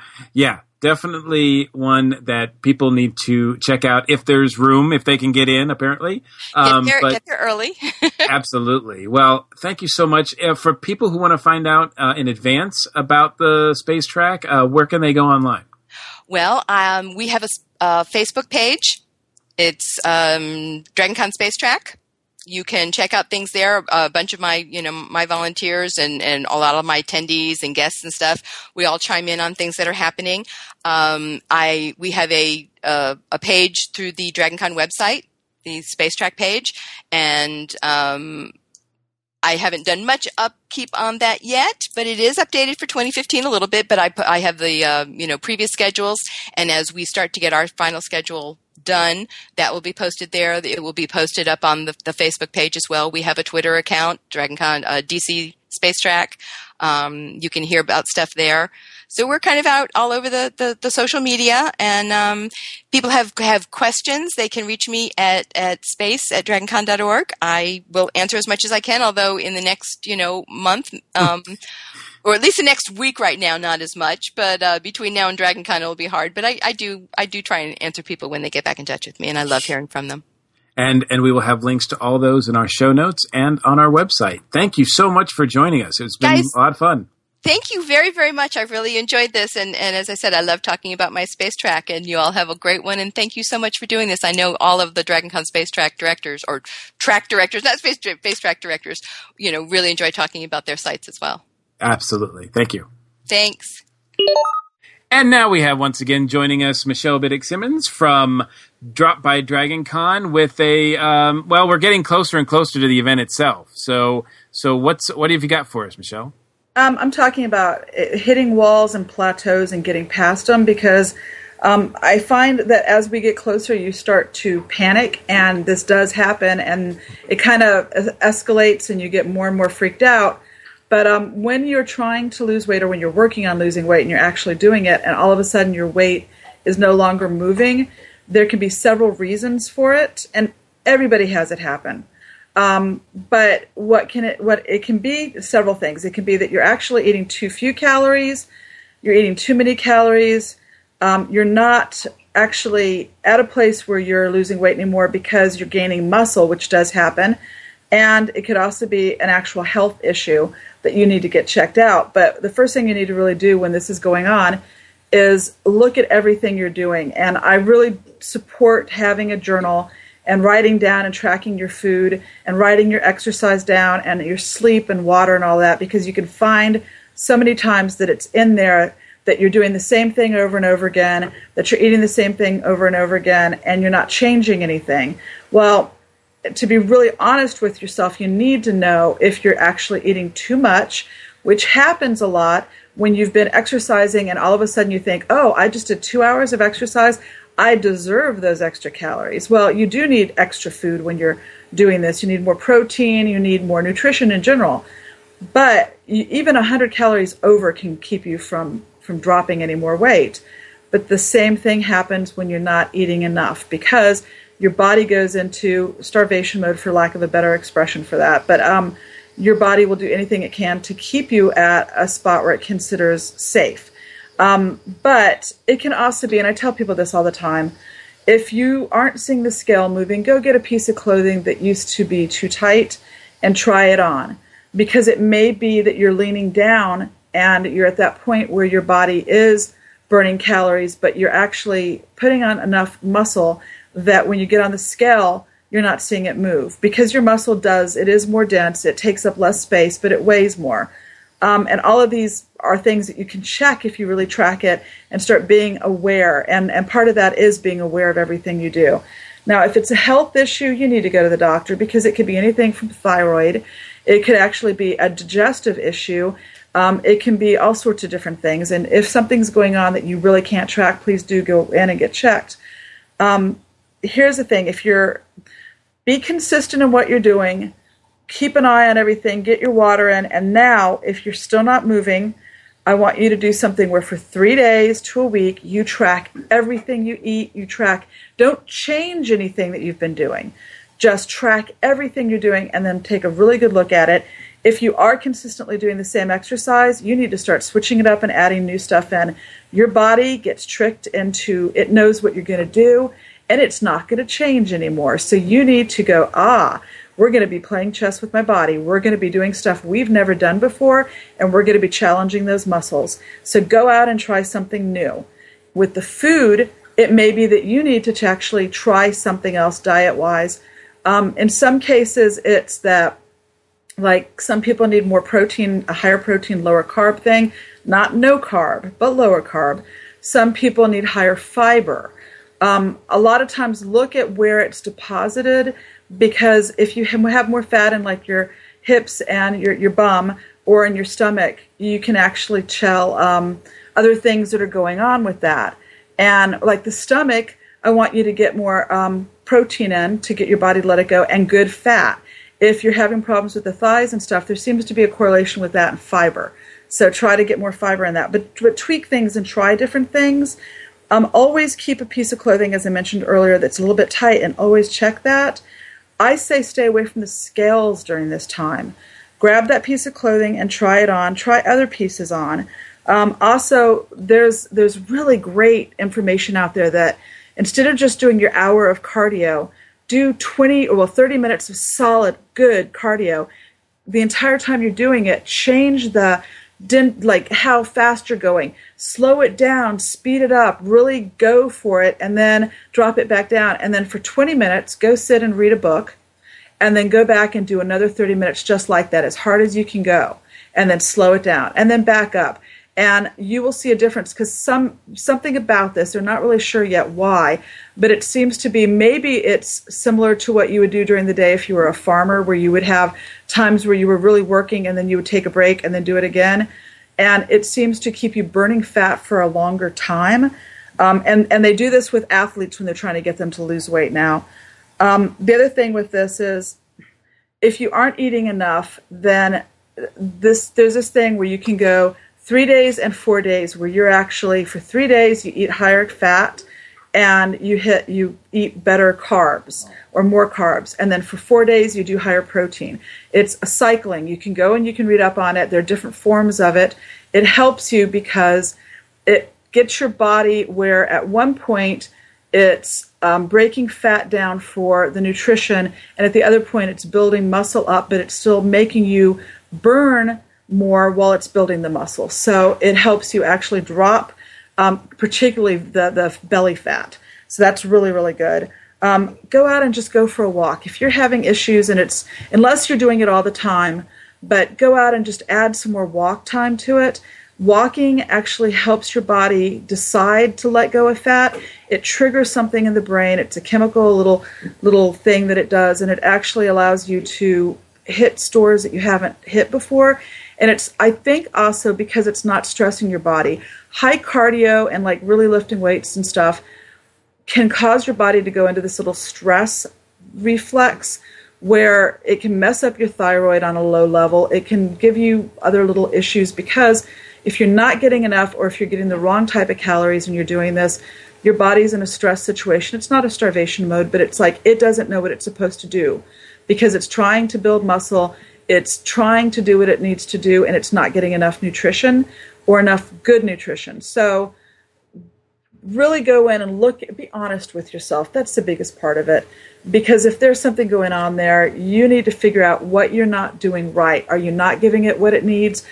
Definitely one that people need to check out if there's room, if they can get in, apparently. Get there early. Absolutely. Well, thank you so much. For people who want to find out in advance about the space track, where can they go online? Well, we have a Facebook page. It's DragonCon Space Track. You can check out things there. A bunch of my volunteers and a lot of my attendees and guests and stuff, we all chime in on things that are happening. We have a page through the DragonCon website, the Space Track page, and I haven't done much upkeep on that yet, but it is updated for 2015 a little bit. But I have the previous schedules, and as we start to get our final schedule done, that will be posted there. It will be posted up on the Facebook page as well. We have a Twitter account, DragonCon DC Space Track. You can hear about stuff there. So we're kind of out all over the social media, and people have questions. They can reach me at space@dragoncon.org. I will answer as much as I can, although in the next month, or at least the next week right now, not as much. But between now and DragonCon, it will be hard. But I do try and answer people when they get back in touch with me, and I love hearing from them. And we will have links to all those in our show notes and on our website. Thank you so much for joining us. It's been a lot of fun. Thank you very, very much. I've really enjoyed this. And as I said, I love talking about my space track, and you all have a great one. And thank you so much for doing this. I know all of the DragonCon Space Track directors, or track directors, not space track directors, really enjoy talking about their sites as well. Absolutely. Thank you. Thanks. And now we have once again joining us Michelle Biddick-Simmons from Drop by DragonCon with we're getting closer and closer to the event itself. So what have you got for us, Michelle? I'm talking about hitting walls and plateaus and getting past them, because I find that as we get closer, you start to panic, and this does happen, and it kind of escalates, and you get more and more freaked out. But when you're trying to lose weight, or when you're working on losing weight and you're actually doing it, and all of a sudden your weight is no longer moving, there can be several reasons for it, and everybody has it happen. But it can be several things. It can be that you're actually eating too few calories, you're eating too many calories, you're not actually at a place where you're losing weight anymore because you're gaining muscle, which does happen. And it could also be an actual health issue that you need to get checked out. But the first thing you need to really do when this is going on is look at everything you're doing. And I really support having a journal and writing down and tracking your food and writing your exercise down and your sleep and water and all that, because you can find so many times that it's in there that you're doing the same thing over and over again, that you're eating the same thing over and over again, and you're not changing anything. Well, to be really honest with yourself, you need to know if you're actually eating too much, which happens a lot when you've been exercising and all of a sudden you think, oh, I just did 2 hours of exercise, I deserve those extra calories. Well, you do need extra food when you're doing this. You need more protein, you need more nutrition in general. But even 100 calories over can keep you from dropping any more weight. But the same thing happens when you're not eating enough, because your body goes into starvation mode, for lack of a better expression for that. But your body will do anything it can to keep you at a spot where it considers safe. But it can also be, and I tell people this all the time, if you aren't seeing the scale moving, go get a piece of clothing that used to be too tight and try it on. Because it may be that you're leaning down and you're at that point where your body is burning calories, but you're actually putting on enough muscle that when you get on the scale, you're not seeing it move. Because your muscle it is more dense, it takes up less space, but it weighs more. And all of these are things that you can check if you really track it and start being aware. And part of that is being aware of everything you do. Now, if it's a health issue, you need to go to the doctor, because it could be anything from thyroid. It could actually be a digestive issue. It can be all sorts of different things. And if something's going on that you really can't track, please do go in and get checked. Here's the thing. Be consistent in what you're doing. Keep an eye on everything. Get your water in. And now, if you're still not moving, I want you to do something where for 3 days to a week, you track everything you eat. Don't change anything that you've been doing. Just track everything you're doing and then take a really good look at it. If you are consistently doing the same exercise, you need to start switching it up and adding new stuff in. Your body gets tricked into, it knows what you're going to do, and it's not going to change anymore. So you need to go, we're going to be playing chess with my body. We're going to be doing stuff we've never done before, and we're going to be challenging those muscles. So go out and try something new. With the food, it may be that you need to actually try something else diet-wise. In some cases, it's that, like, some people need more protein, a higher protein, lower carb thing. Not no carb, but lower carb. Some people need higher fiber. A lot of times look at where it's deposited, because if you have more fat in, like, your hips and your bum or in your stomach, you can actually tell other things that are going on with that. And like the stomach, I want you to get more protein in to get your body to let it go, and good fat. If you're having problems with the thighs and stuff, there seems to be a correlation with that and fiber. So try to get more fiber in that. But tweak things and try different things. Always keep a piece of clothing, as I mentioned earlier, that's a little bit tight, and always check that. I say stay away from the scales during this time. Grab that piece of clothing and try it on. Try other pieces on. Also, there's really great information out there that instead of just doing your hour of cardio, do 30 minutes of solid, good cardio. The entire time you're doing it, change how fast you're going. Slow it down, speed it up, really go for it, and then drop it back down. And then for 20 minutes, go sit and read a book, and then go back and do another 30 minutes just like that, as hard as you can go, and then slow it down, and then back up. And you will see a difference, because something about this, they're not really sure yet why, but it seems to be, maybe it's similar to what you would do during the day if you were a farmer, where you would have times where you were really working and then you would take a break and then do it again. And it seems to keep you burning fat for a longer time. And they do this with athletes when they're trying to get them to lose weight now. The other thing with this is, if you aren't eating enough, then there's this thing where you can go 3 days and 4 days, where you're actually, for 3 days, you eat higher fat and you eat better carbs or more carbs. And then for 4 days, you do higher protein. It's a cycling. You can go and you can read up on it. There are different forms of it. It helps you because it gets your body where at one point it's breaking fat down for the nutrition, and at the other point it's building muscle up, but it's still making you burn more while it's building the muscle. So it helps you actually drop particularly the belly fat. So that's really, really good. Go out and just go for a walk. If you're having issues, and unless you're doing it all the time, but go out and just add some more walk time to it. Walking actually helps your body decide to let go of fat. It triggers something in the brain. It's a chemical little thing that it does, and it actually allows you to hit stores that you haven't hit before. And it's, I think, also because it's not stressing your body. High cardio and like really lifting weights and stuff can cause your body to go into this little stress reflex where it can mess up your thyroid on a low level. It can give you other little issues, because if you're not getting enough, or if you're getting the wrong type of calories when you're doing this, your body's in a stress situation. It's not a starvation mode, but it's like it doesn't know what it's supposed to do, because it's trying to build muscle. It's trying to do what it needs to do, and it's not getting enough nutrition or enough good nutrition. So really go in and be honest with yourself. That's the biggest part of it. Because if there's something going on there, you need to figure out what you're not doing right. Are you not giving it what it needs?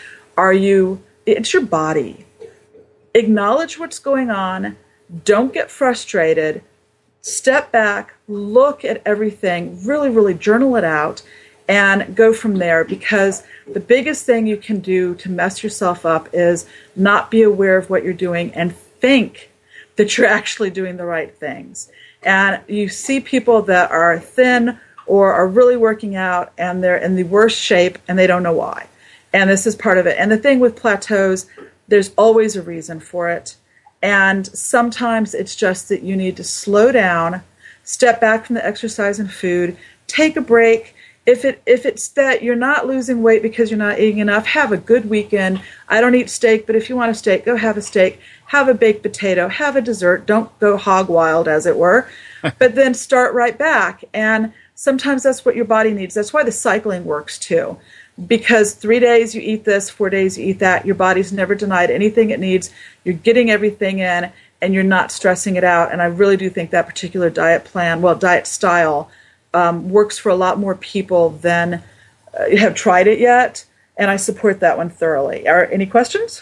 It's your body. Acknowledge what's going on. Don't get frustrated. Step back, look at everything, really, really journal it out, and go from there, because the biggest thing you can do to mess yourself up is not be aware of what you're doing and think that you're actually doing the right things. And you see people that are thin or are really working out and they're in the worst shape and they don't know why. And this is part of it. And the thing with plateaus, there's always a reason for it. And sometimes it's just that you need to slow down, step back from the exercise and food, take a break. If it's that you're not losing weight because you're not eating enough, have a good weekend. I don't eat steak, but if you want a steak, go have a steak. Have a baked potato. Have a dessert. Don't go hog wild, as it were. But then start right back. And sometimes that's what your body needs. That's why the cycling works, too. Because 3 days you eat this, 4 days you eat that. Your body's never denied anything it needs. You're getting everything in, and you're not stressing it out. And I really do think that particular diet plan, diet style, works for a lot more people than have tried it yet, and I support that one thoroughly. Any questions?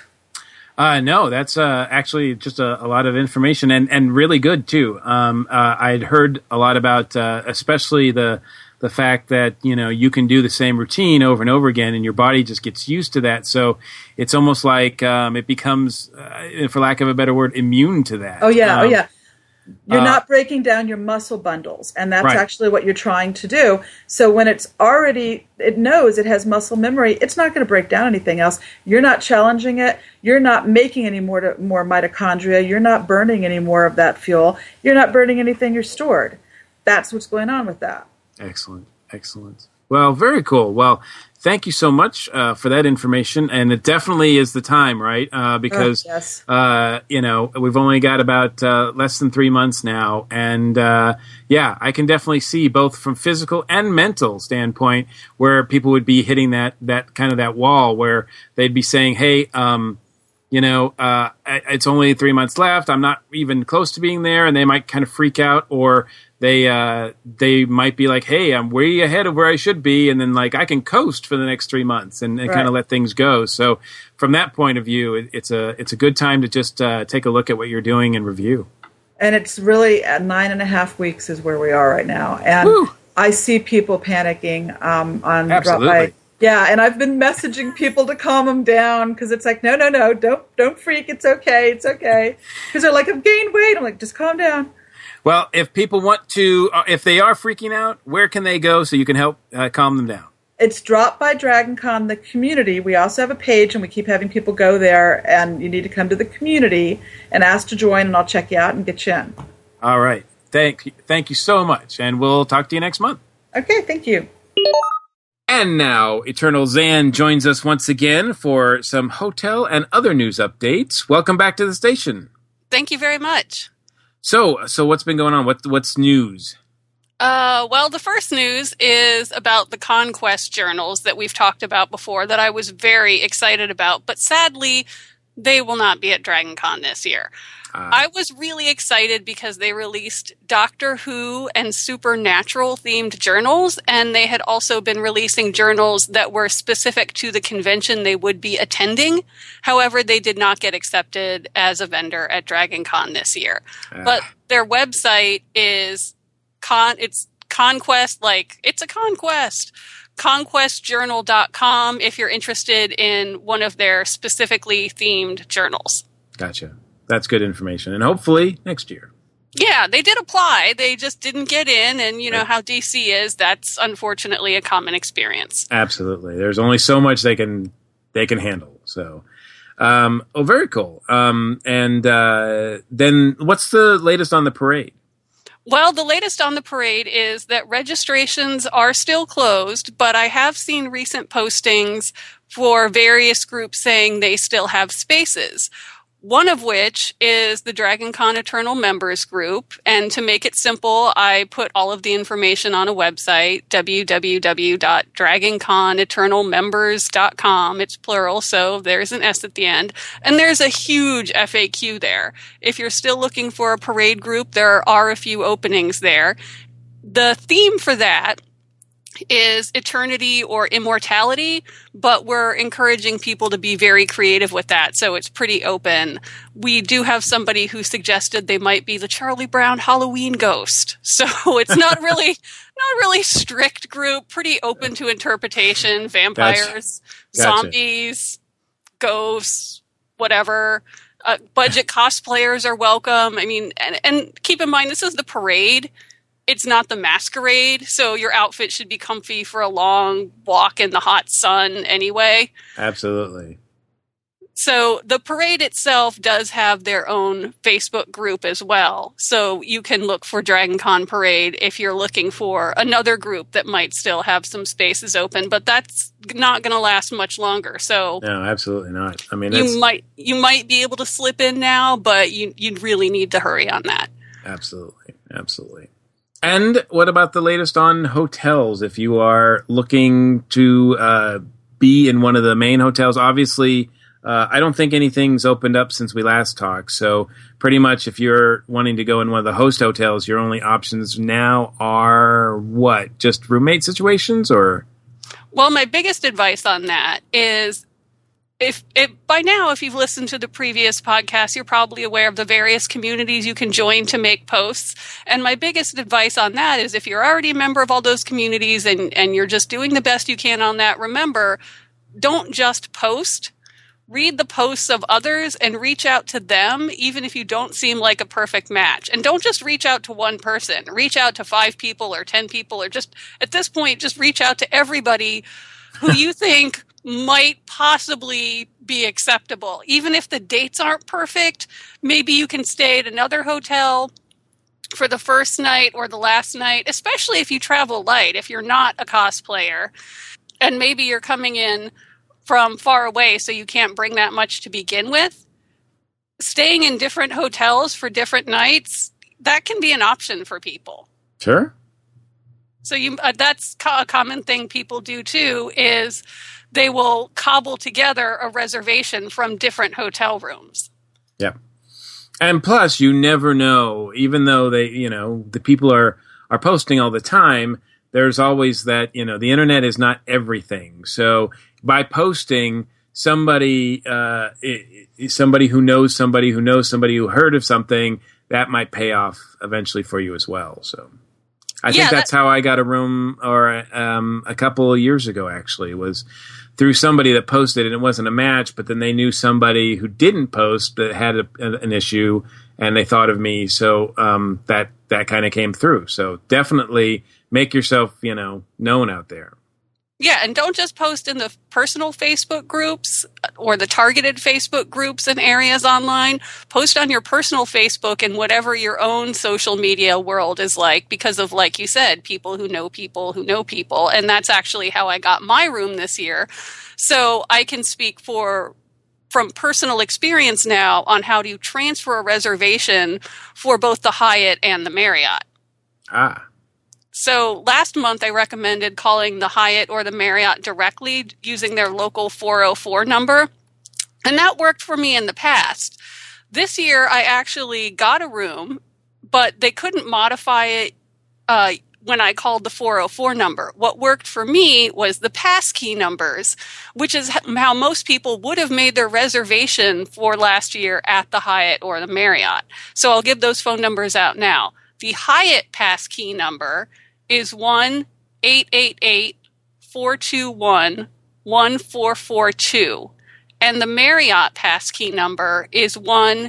No, that's actually just a lot of information and really good too. I'd heard a lot about especially the fact that you can do the same routine over and over again, and your body just gets used to that. So it's almost like it becomes, for lack of a better word, immune to that. Oh yeah. You're not breaking down your muscle bundles, and that's right. Actually what you're trying to do. So when it knows it has muscle memory, it's not going to break down anything else. You're not challenging it. You're not making any more mitochondria. You're not burning any more of that fuel. You're not burning anything you're stored. That's what's going on with that. Excellent. Well, very cool. Well, thank you so much for that information, and it definitely is the time, right? Because yes. We've only got about less than 3 months now, and I can definitely see both from physical and mental standpoint where people would be hitting that kind of that wall where they'd be saying, "Hey, it's only 3 months left. I'm not even close to being there," and they might kind of freak out, or they might be like, "Hey, I'm way ahead of where I should be," and then like I can coast for the next 3 months and right. kind of let things go. So from that point of view, it's a good time to just take a look at what you're doing and review. And it's really at 9.5 weeks is where we are right now, and Woo! I see people panicking on Absolutely. Yeah, and I've been messaging people to calm them down because it's like, no, don't freak. It's okay. Because they're like, I've gained weight. I'm like, just calm down. Well, if people want to, if they are freaking out, where can they go so you can help calm them down? It's Drop by DragonCon, the community. We also have a page, and we keep having people go there, and you need to come to the community and ask to join, and I'll check you out and get you in. All right. Thank you so much, and we'll talk to you next month. Okay, thank you. And now, Eternal Zan joins us once again for some hotel and other news updates. Welcome back to the station. Thank you very much. So what's been going on? What's news? Well, the first news is about the Conquest journals that we've talked about before that I was very excited about, but sadly, they will not be at DragonCon this year. I was really excited because they released Doctor Who and Supernatural themed journals, and they had also been releasing journals that were specific to the convention they would be attending. However, they did not get accepted as a vendor at DragonCon this year. But their website is it's Conquest, like it's a conquest. ConquestJournal.com if you're interested in one of their specifically themed journals. Gotcha. That's good information. And hopefully next year. Yeah, they did apply. They just didn't get in. And you know how DC is. That's unfortunately a common experience. Absolutely. There's only so much they can handle. So, very cool. Then what's the latest on the parade? Well, the latest on the parade is that registrations are still closed, but I have seen recent postings for various groups saying they still have spaces. One of which is the DragonCon Eternal Members Group. And to make it simple, I put all of the information on a website, www.dragonconeternalmembers.com. It's plural, so there's an S at the end. And there's a huge FAQ there. If you're still looking for a parade group, there are a few openings there. The theme for that is eternity or immortality, but we're encouraging people to be very creative with that, so it's pretty open. We do have somebody who suggested they might be the Charlie Brown Halloween ghost, so it's not really strict group, pretty open to interpretation. Vampires, zombies, ghosts, whatever. Budget cosplayers are welcome. I mean, and keep in mind, this is the parade. It's not the masquerade, so your outfit should be comfy for a long walk in the hot sun anyway. Absolutely. So the parade itself does have their own Facebook group as well. So you can look for Dragon Con Parade if you're looking for another group that might still have some spaces open, but that's not going to last much longer. So no, absolutely not. I mean, you might be able to slip in now, but you really need to hurry on that. Absolutely. And what about the latest on hotels? If you are looking to be in one of the main hotels, obviously, I don't think anything's opened up since we last talked. So pretty much if you're wanting to go in one of the host hotels, your only options now are what? Just roommate situations or? Well, my biggest advice on that is if by now, if you've listened to the previous podcast, you're probably aware of the various communities you can join to make posts. And my biggest advice on that is if you're already a member of all those communities and you're just doing the best you can on that, remember, don't just post. Read the posts of others and reach out to them, even if you don't seem like a perfect match. And don't just reach out to one person. Reach out to 5 people or 10 people, or just, at this point, just reach out to everybody who you think might possibly be acceptable. Even if the dates aren't perfect, maybe you can stay at another hotel for the first night or the last night, especially if you travel light, if you're not a cosplayer, and maybe you're coming in from far away so you can't bring that much to begin with. Staying in different hotels for different nights, that can be an option for people. Sure. So that's a common thing people do too, is they will cobble together a reservation from different hotel rooms. Yeah. And plus, you never know, even though the people are posting all the time, there's always that, the internet is not everything. So by posting, somebody who knows somebody who heard of something, that might pay off eventually for you as well. So I think that's how I got a room, or a couple of years ago, actually, was through somebody that posted, and it wasn't a match, but then they knew somebody who didn't post that had an issue, and they thought of me. So that kind of came through. So definitely make yourself, known out there. Yeah, and don't just post in the personal Facebook groups or the targeted Facebook groups and areas online. Post on your personal Facebook and whatever your own social media world is like, because of, like you said, people who know people who know people. And that's actually how I got my room this year. So I can speak from personal experience now on how to transfer a reservation for both the Hyatt and the Marriott. So last month, I recommended calling the Hyatt or the Marriott directly using their local 404 number, and that worked for me in the past. This year, I actually got a room, but they couldn't modify it when I called the 404 number. What worked for me was the passkey numbers, which is how most people would have made their reservation for last year at the Hyatt or the Marriott. So I'll give those phone numbers out now. The Hyatt passkey number is 1-888-421-1442. And the Marriott passkey number is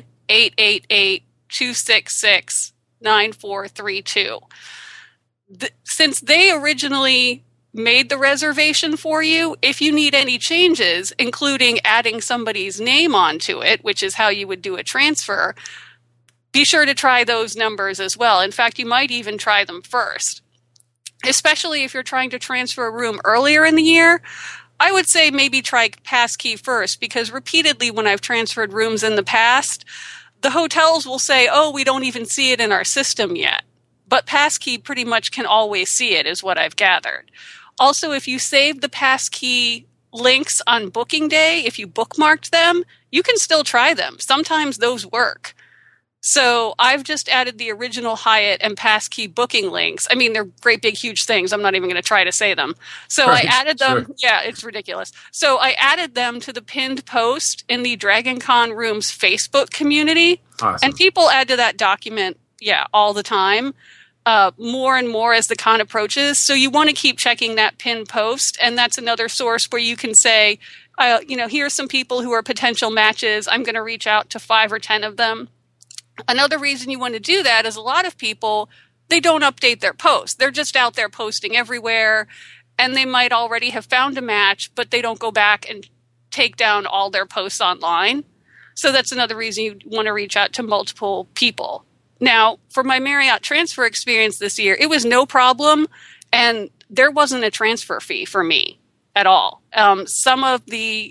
1-888-266-9432. Since they originally made the reservation for you, if you need any changes, including adding somebody's name onto it, which is how you would do a transfer, be sure to try those numbers as well. In fact, you might even try them first. Especially if you're trying to transfer a room earlier in the year, I would say maybe try passkey first, because repeatedly when I've transferred rooms in the past, the hotels will say, oh, we don't even see it in our system yet. But passkey pretty much can always see it, is what I've gathered. Also, if you save the passkey links on booking day, if you bookmarked them, you can still try them. Sometimes those work. So I've just added the original Hyatt and Passkey booking links. I mean, they're great, big, huge things. I'm not even going to try to say them. So I added them. Sure. Yeah, it's ridiculous. So I added them to the pinned post in the Dragon Con Rooms Facebook community. Awesome. And people add to that document, all the time, more and more as the con approaches. So you want to keep checking that pinned post. And that's another source where you can say, here's some people who are potential matches. I'm going to reach out to 5 or 10 of them. Another reason you want to do that is a lot of people, they don't update their posts. They're just out there posting everywhere, and they might already have found a match, but they don't go back and take down all their posts online. So that's another reason you want to reach out to multiple people. Now, for my Marriott transfer experience this year, it was no problem, and there wasn't a transfer fee for me at all. Some of the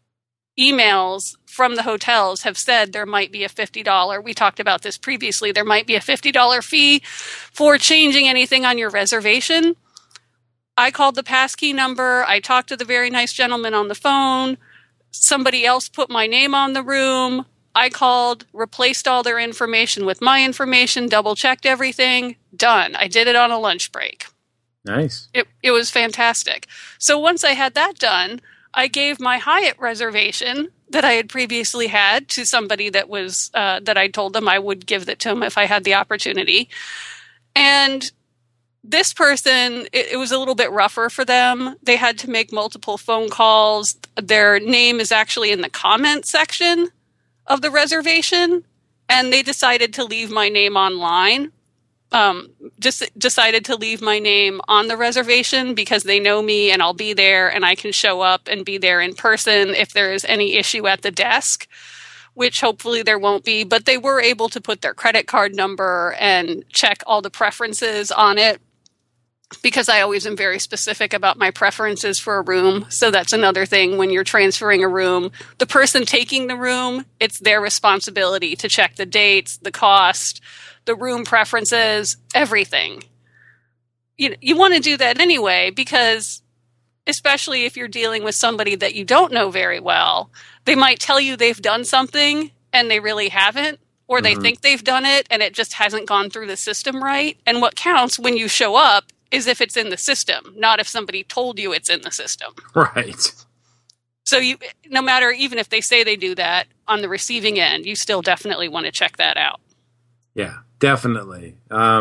emails from the hotels have said there might be a $50. We talked about this previously. There might be a $50 fee for changing anything on your reservation. I called the passkey number. I talked to the very nice gentleman on the phone. Somebody else put my name on the room. I called, replaced all their information with my information, double-checked everything. Done. I did it on a lunch break. Nice. It was fantastic. So once I had that done, I gave my Hyatt reservation that I had previously had to somebody that was that I told them I would give it to them if I had the opportunity. And this person, it was a little bit rougher for them. They had to make multiple phone calls. Their name is actually in the comment section of the reservation, and they decided to leave my name online. Just decided to leave my name on the reservation because they know me and I'll be there and I can show up and be there in person if there is any issue at the desk, which hopefully there won't be. But they were able to put their credit card number and check all the preferences on it because I always am very specific about my preferences for a room. So that's another thing when you're transferring a room. The person taking the room, it's their responsibility to check the dates, the cost, the room preferences, everything. You want to do that anyway because especially if you're dealing with somebody that you don't know very well, they might tell you they've done something and they really haven't, or they think they've done it and it just hasn't gone through the system right. And what counts when you show up is if it's in the system, not if somebody told you it's in the system. Right. So no matter, even if they say they do that on the receiving end, you still definitely want to check that out. Yeah, definitely.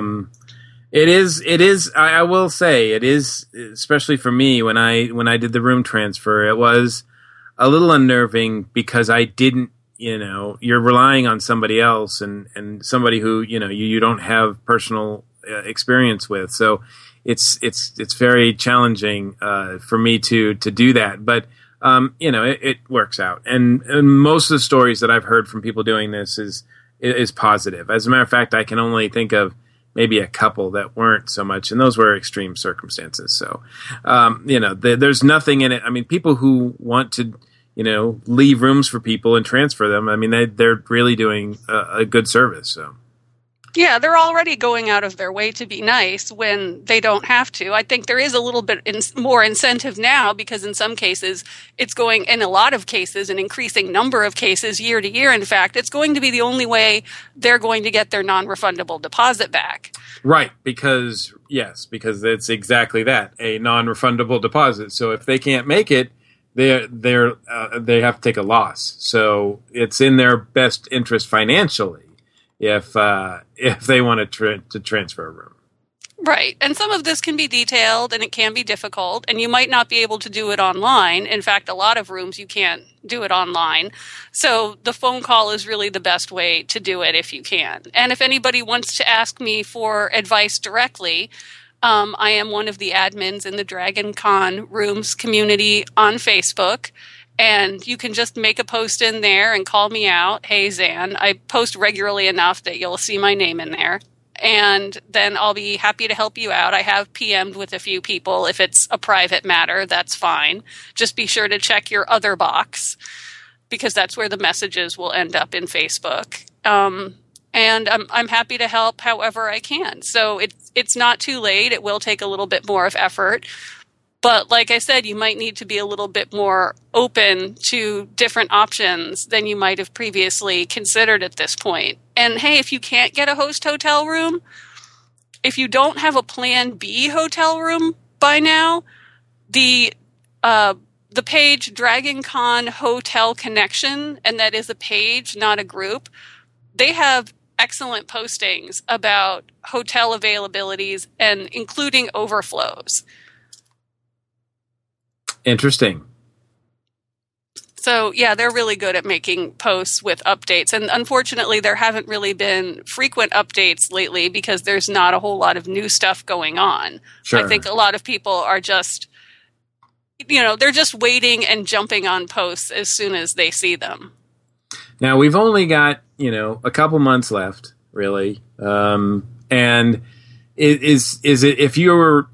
It is, I will say it is, especially for me when I did the room transfer, it was a little unnerving because I didn't, you're relying on somebody else and somebody who, you don't have personal experience with. So it's very challenging, for me to do that. But, it works out. And most of the stories that I've heard from people doing this is positive. As a matter of fact, I can only think of maybe a couple that weren't so much, and those were extreme circumstances. So, there's nothing in it. I mean, people who want to, leave rooms for people and transfer them, I mean, they're really doing a good service. So. Yeah, they're already going out of their way to be nice when they don't have to. I think there is a little bit more incentive now because in some cases, it's going, in a lot of cases, an increasing number of cases year to year, in fact, it's going to be the only way they're going to get their non-refundable deposit back. Right, because it's exactly that, a non-refundable deposit. So if they can't make it, they have to take a loss. So it's in their best interest financially if they want to transfer a room. Right. And some of this can be detailed and it can be difficult and you might not be able to do it online. In fact, a lot of rooms you can't do it online. So the phone call is really the best way to do it if you can. And if anybody wants to ask me for advice directly, I am one of the admins in the Dragon Con Rooms community on Facebook. And you can just make a post in there and call me out. Hey, Zan, I post regularly enough that you'll see my name in there. And then I'll be happy to help you out. I have PM'd with a few people. If it's a private matter, that's fine. Just be sure to check your other box because that's where the messages will end up in Facebook. And I'm happy to help however I can. So it's not too late. It will take a little bit more of effort. But like I said, you might need to be a little bit more open to different options than you might have previously considered at this point. And hey, if you can't get a host hotel room, if you don't have a Plan B hotel room by now, the page Dragon Con Hotel Connection, and that is a page, not a group, they have excellent postings about hotel availabilities and including overflows. Interesting. So, yeah, they're really good at making posts with updates. And unfortunately, there haven't really been frequent updates lately because there's not a whole lot of new stuff going on. Sure. I think a lot of people are just, they're just waiting and jumping on posts as soon as they see them. Now, we've only got, a couple months left, really. And is it, if you're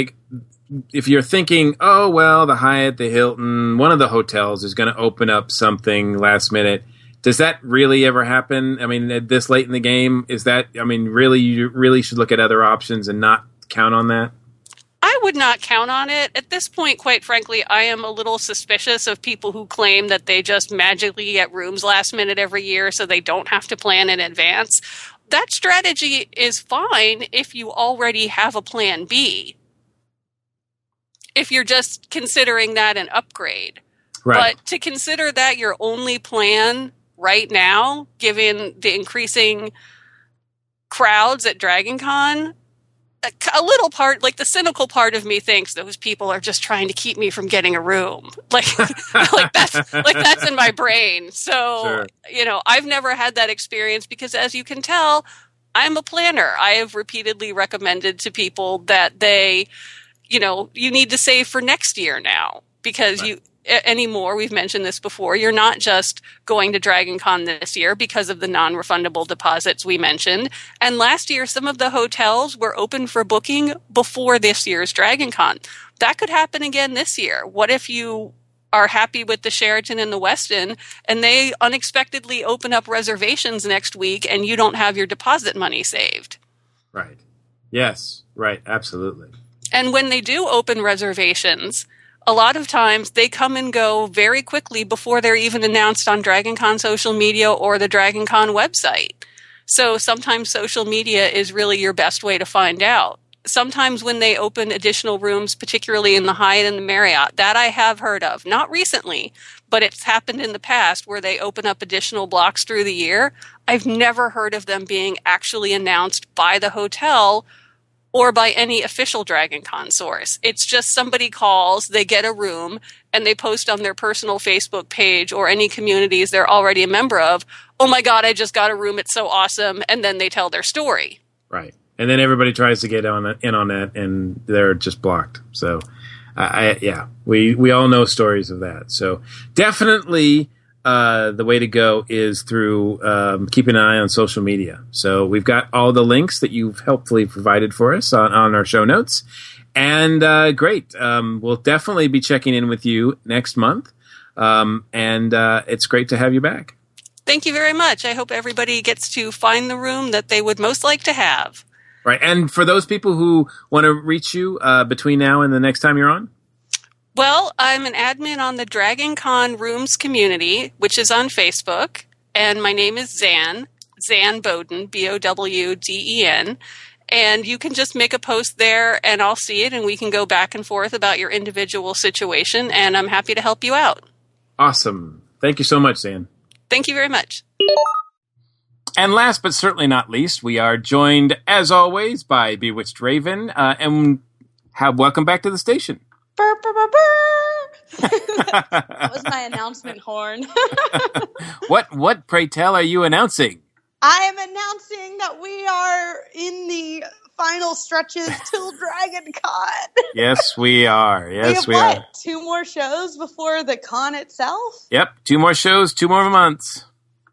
thinking, oh, well, the Hyatt, the Hilton, one of the hotels is going to open up something last minute, does that really ever happen? I mean, this late in the game, really, you really should look at other options and not count on that? I would not count on it. At this point, quite frankly, I am a little suspicious of people who claim that they just magically get rooms last minute every year so they don't have to plan in advance. That strategy is fine if you already have a Plan B. If you're just considering that an upgrade. Right. But to consider that your only plan right now, given the increasing crowds at Dragon Con, a little part, like the cynical part of me thinks those people are just trying to keep me from getting a room. That's in my brain. So, sure. I've never had that experience because, as you can tell, I'm a planner. I have repeatedly recommended to people that they, you need to save for next year now because right. Anymore, we've mentioned this before, you're not just going to Dragon Con this year because of the non-refundable deposits we mentioned. And last year, some of the hotels were open for booking before this year's Dragon Con. That could happen again this year. What if you are happy with the Sheraton and the Westin and they unexpectedly open up reservations next week and you don't have your deposit money saved? Right. Yes. Right. Absolutely. And when they do open reservations, a lot of times they come and go very quickly before they're even announced on Dragon Con social media or the Dragon Con website. So sometimes social media is really your best way to find out. Sometimes when they open additional rooms, particularly in the Hyatt and the Marriott, that I have heard of. Not recently, but it's happened in the past where they open up additional blocks through the year. I've never heard of them being actually announced by the hotel or by any official Dragon Con source. It's just somebody calls, they get a room, and they post on their personal Facebook page or any communities they're already a member of, oh my God, I just got a room, it's so awesome, and then they tell their story. Right. And then everybody tries to get in on that, and they're just blocked. So, we all know stories of that. So definitely the way to go is through keeping an eye on social media. So we've got all the links that you've helpfully provided for us on our show notes. And great. We'll definitely be checking in with you next month. And it's great to have you back. Thank you very much. I hope everybody gets to find the room that they would most like to have. Right. And for those people who want to reach you between now and the next time you're on? Well, I'm an admin on the Dragon Con Rooms community, which is on Facebook, and my name is Zan Bowden, Bowden, and you can just make a post there, and I'll see it, and we can go back and forth about your individual situation, and I'm happy to help you out. Awesome. Thank you so much, Zan. Thank you very much. And last but certainly not least, we are joined, as always, by Bewitched Raven, and welcome back to the station. Burr, burr, burr, burr. That was my announcement horn. What, pray tell, are you announcing? I am announcing that we are in the final stretches till Dragon Con. Yes, we are. Yes, we are. 2 more shows before the con itself? Yep, 2 more shows, 2 more months.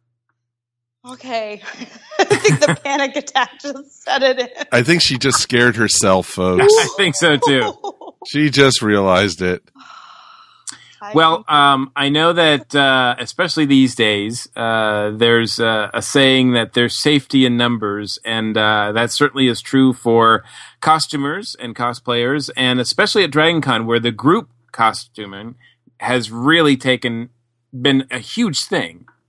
Okay. I think the panic attack just set it in. I think she just scared herself, folks. I think so, too. She just realized it. Well, I know that, especially these days, there's a saying that there's safety in numbers, and that certainly is true for costumers and cosplayers, and especially at Dragon Con, where the group costuming has really been a huge thing.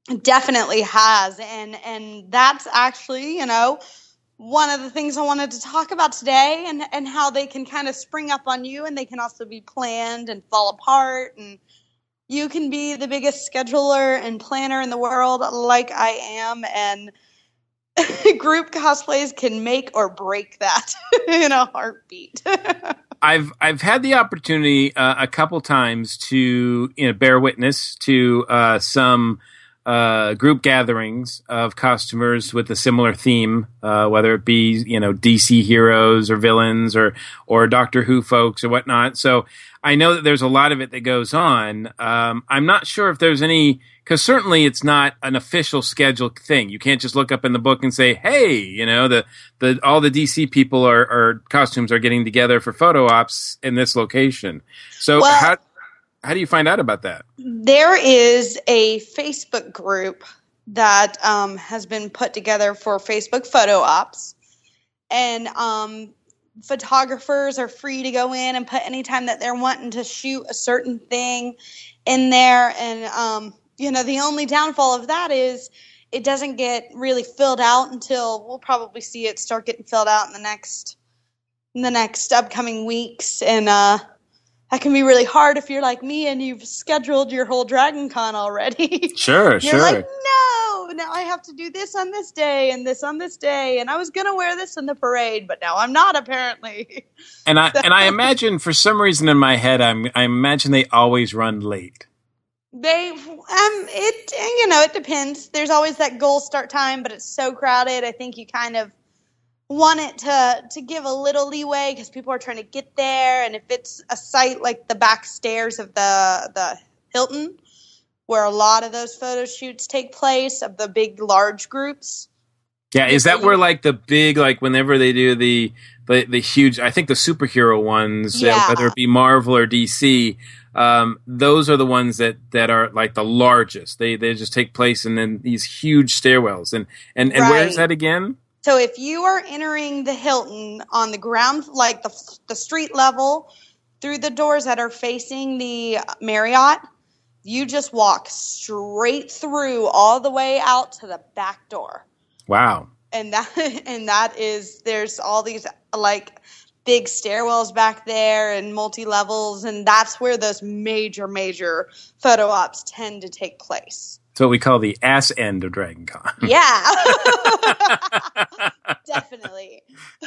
definitely has, and that's actually, one of the things I wanted to talk about today, and how they can kind of spring up on you, and they can also be planned and fall apart, and you can be the biggest scheduler and planner in the world like I am, and group cosplays can make or break that in a heartbeat. I've had the opportunity a couple times to bear witness to some group gatherings of costumers with a similar theme, whether it be DC heroes or villains or Doctor Who folks or whatnot. So I know that there's a lot of it that goes on. I'm not sure if there's any, because certainly it's not an official scheduled thing. You can't just look up in the book and say, hey, all the DC people are costumes are getting together for photo ops in this location. So how do you find out about that? There is a Facebook group that has been put together for Facebook photo ops, and photographers are free to go in and put any time that they're wanting to shoot a certain thing in there. And the only downfall of that is it doesn't get really filled out until we'll probably see it start getting filled out in the next upcoming weeks, and that can be really hard if you're like me and you've scheduled your whole Dragon Con already. Sure. You're like, no, now I have to do this on this day and this on this day, and I was going to wear this in the parade, but now I'm not, apparently. And I imagine, for some reason in my head, I imagine they always run late. It depends. There's always that goal start time, but it's so crowded. I think you kind of want it to give a little leeway because people are trying to get there, and if it's a site like the back stairs of the Hilton, where a lot of those photo shoots take place of the big large groups. Yeah, is that where like the big, like whenever they do the huge, I think the superhero ones, whether it be Marvel or DC, those are the ones that are like the largest. They just take place in then these huge stairwells, and right. Where is that again? So if you are entering the Hilton on the ground, like the street level, through the doors that are facing the Marriott, you just walk straight through all the way out to the back door. Wow. And that is, there's all these like big stairwells back there and multi-levels, and that's where those major photo ops tend to take place. It's what we call the ass end of Dragon Con. Yeah. Definitely.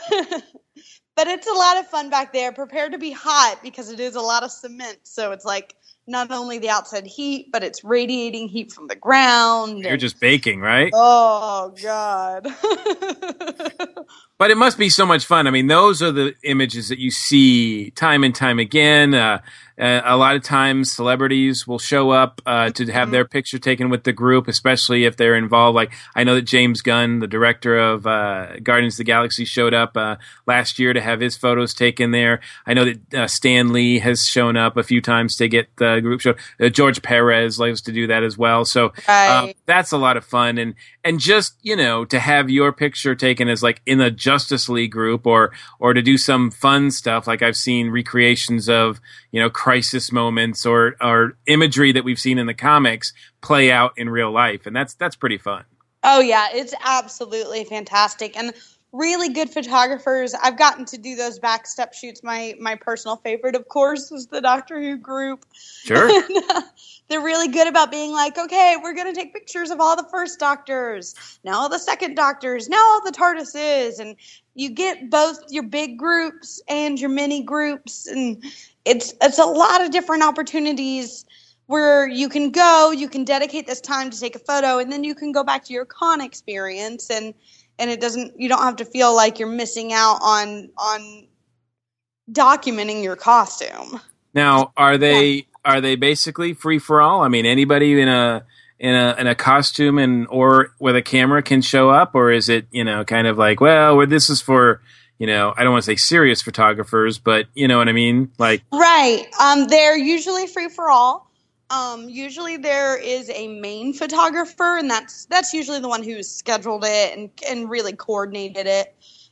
But it's a lot of fun back there. Prepare to be hot because it is a lot of cement. So it's like not only the outside heat, but it's radiating heat from the ground. You're just baking, right? Oh, God. But it must be so much fun. I mean, those are the images that you see time and time again. A lot of times celebrities will show up to have their picture taken with the group, especially if they're involved. Like, I know that James Gunn, the director of Guardians of the Galaxy, showed up last year to have his photos taken there. I know that Stan Lee has shown up a few times to get the group show. George Perez likes to do that as well. So that's a lot of fun. And just, to have your picture taken as like in a Justice League group or to do some fun stuff. Like I've seen recreations of, crisis moments or imagery that we've seen in the comics play out in real life. And that's pretty fun. Oh yeah, it's absolutely fantastic. And really good photographers. I've gotten to do those backstep shoots. My personal favorite, of course, was the Doctor Who group. Sure. And, they're really good about being like, okay, we're going to take pictures of all the first Doctors, now all the second Doctors, now all the TARDISes, and you get both your big groups and your mini groups, and it's a lot of different opportunities where you can dedicate this time to take a photo, and then you can go back to your con experience, and you don't have to feel like you're missing out on documenting your costume. Now, are they basically free for all? I mean, anybody in a costume or with a camera can show up, or is it, kind of like, well, this is for, I don't want to say serious photographers, but you know what I mean? Like, right. They're usually free for all. Usually there is a main photographer, and that's usually the one who's scheduled it and really coordinated it.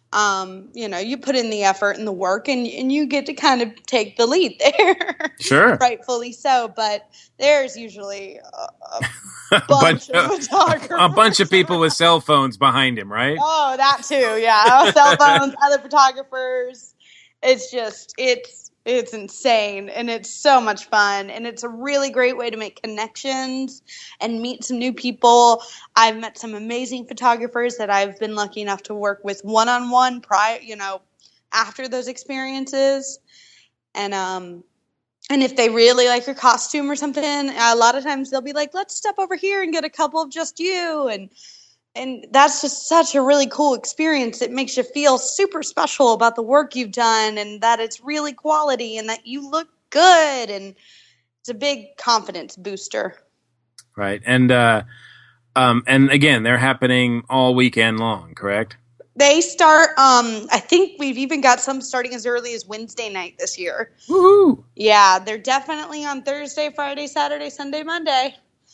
You put in the effort and the work, and you get to kind of take the lead there. Sure. Rightfully so, but there's usually a bunch of photographers. A bunch of people with cell phones behind him, right? Oh, that too, yeah. Cell phones, other photographers. It's just, it's insane, and it's so much fun, and it's a really great way to make connections and meet some new people. I've met some amazing photographers that I've been lucky enough to work with one-on-one after those experiences. And if they really like your costume or something, a lot of times they'll be like, let's step over here and get a couple of just you. And that's just such a really cool experience. It makes you feel super special about the work you've done and that it's really quality and that you look good. And it's a big confidence booster. Right. And again, they're happening all weekend long, correct? They start, I think we've even got some starting as early as Wednesday night this year. Woohoo! Yeah, they're definitely on Thursday, Friday, Saturday, Sunday, Monday.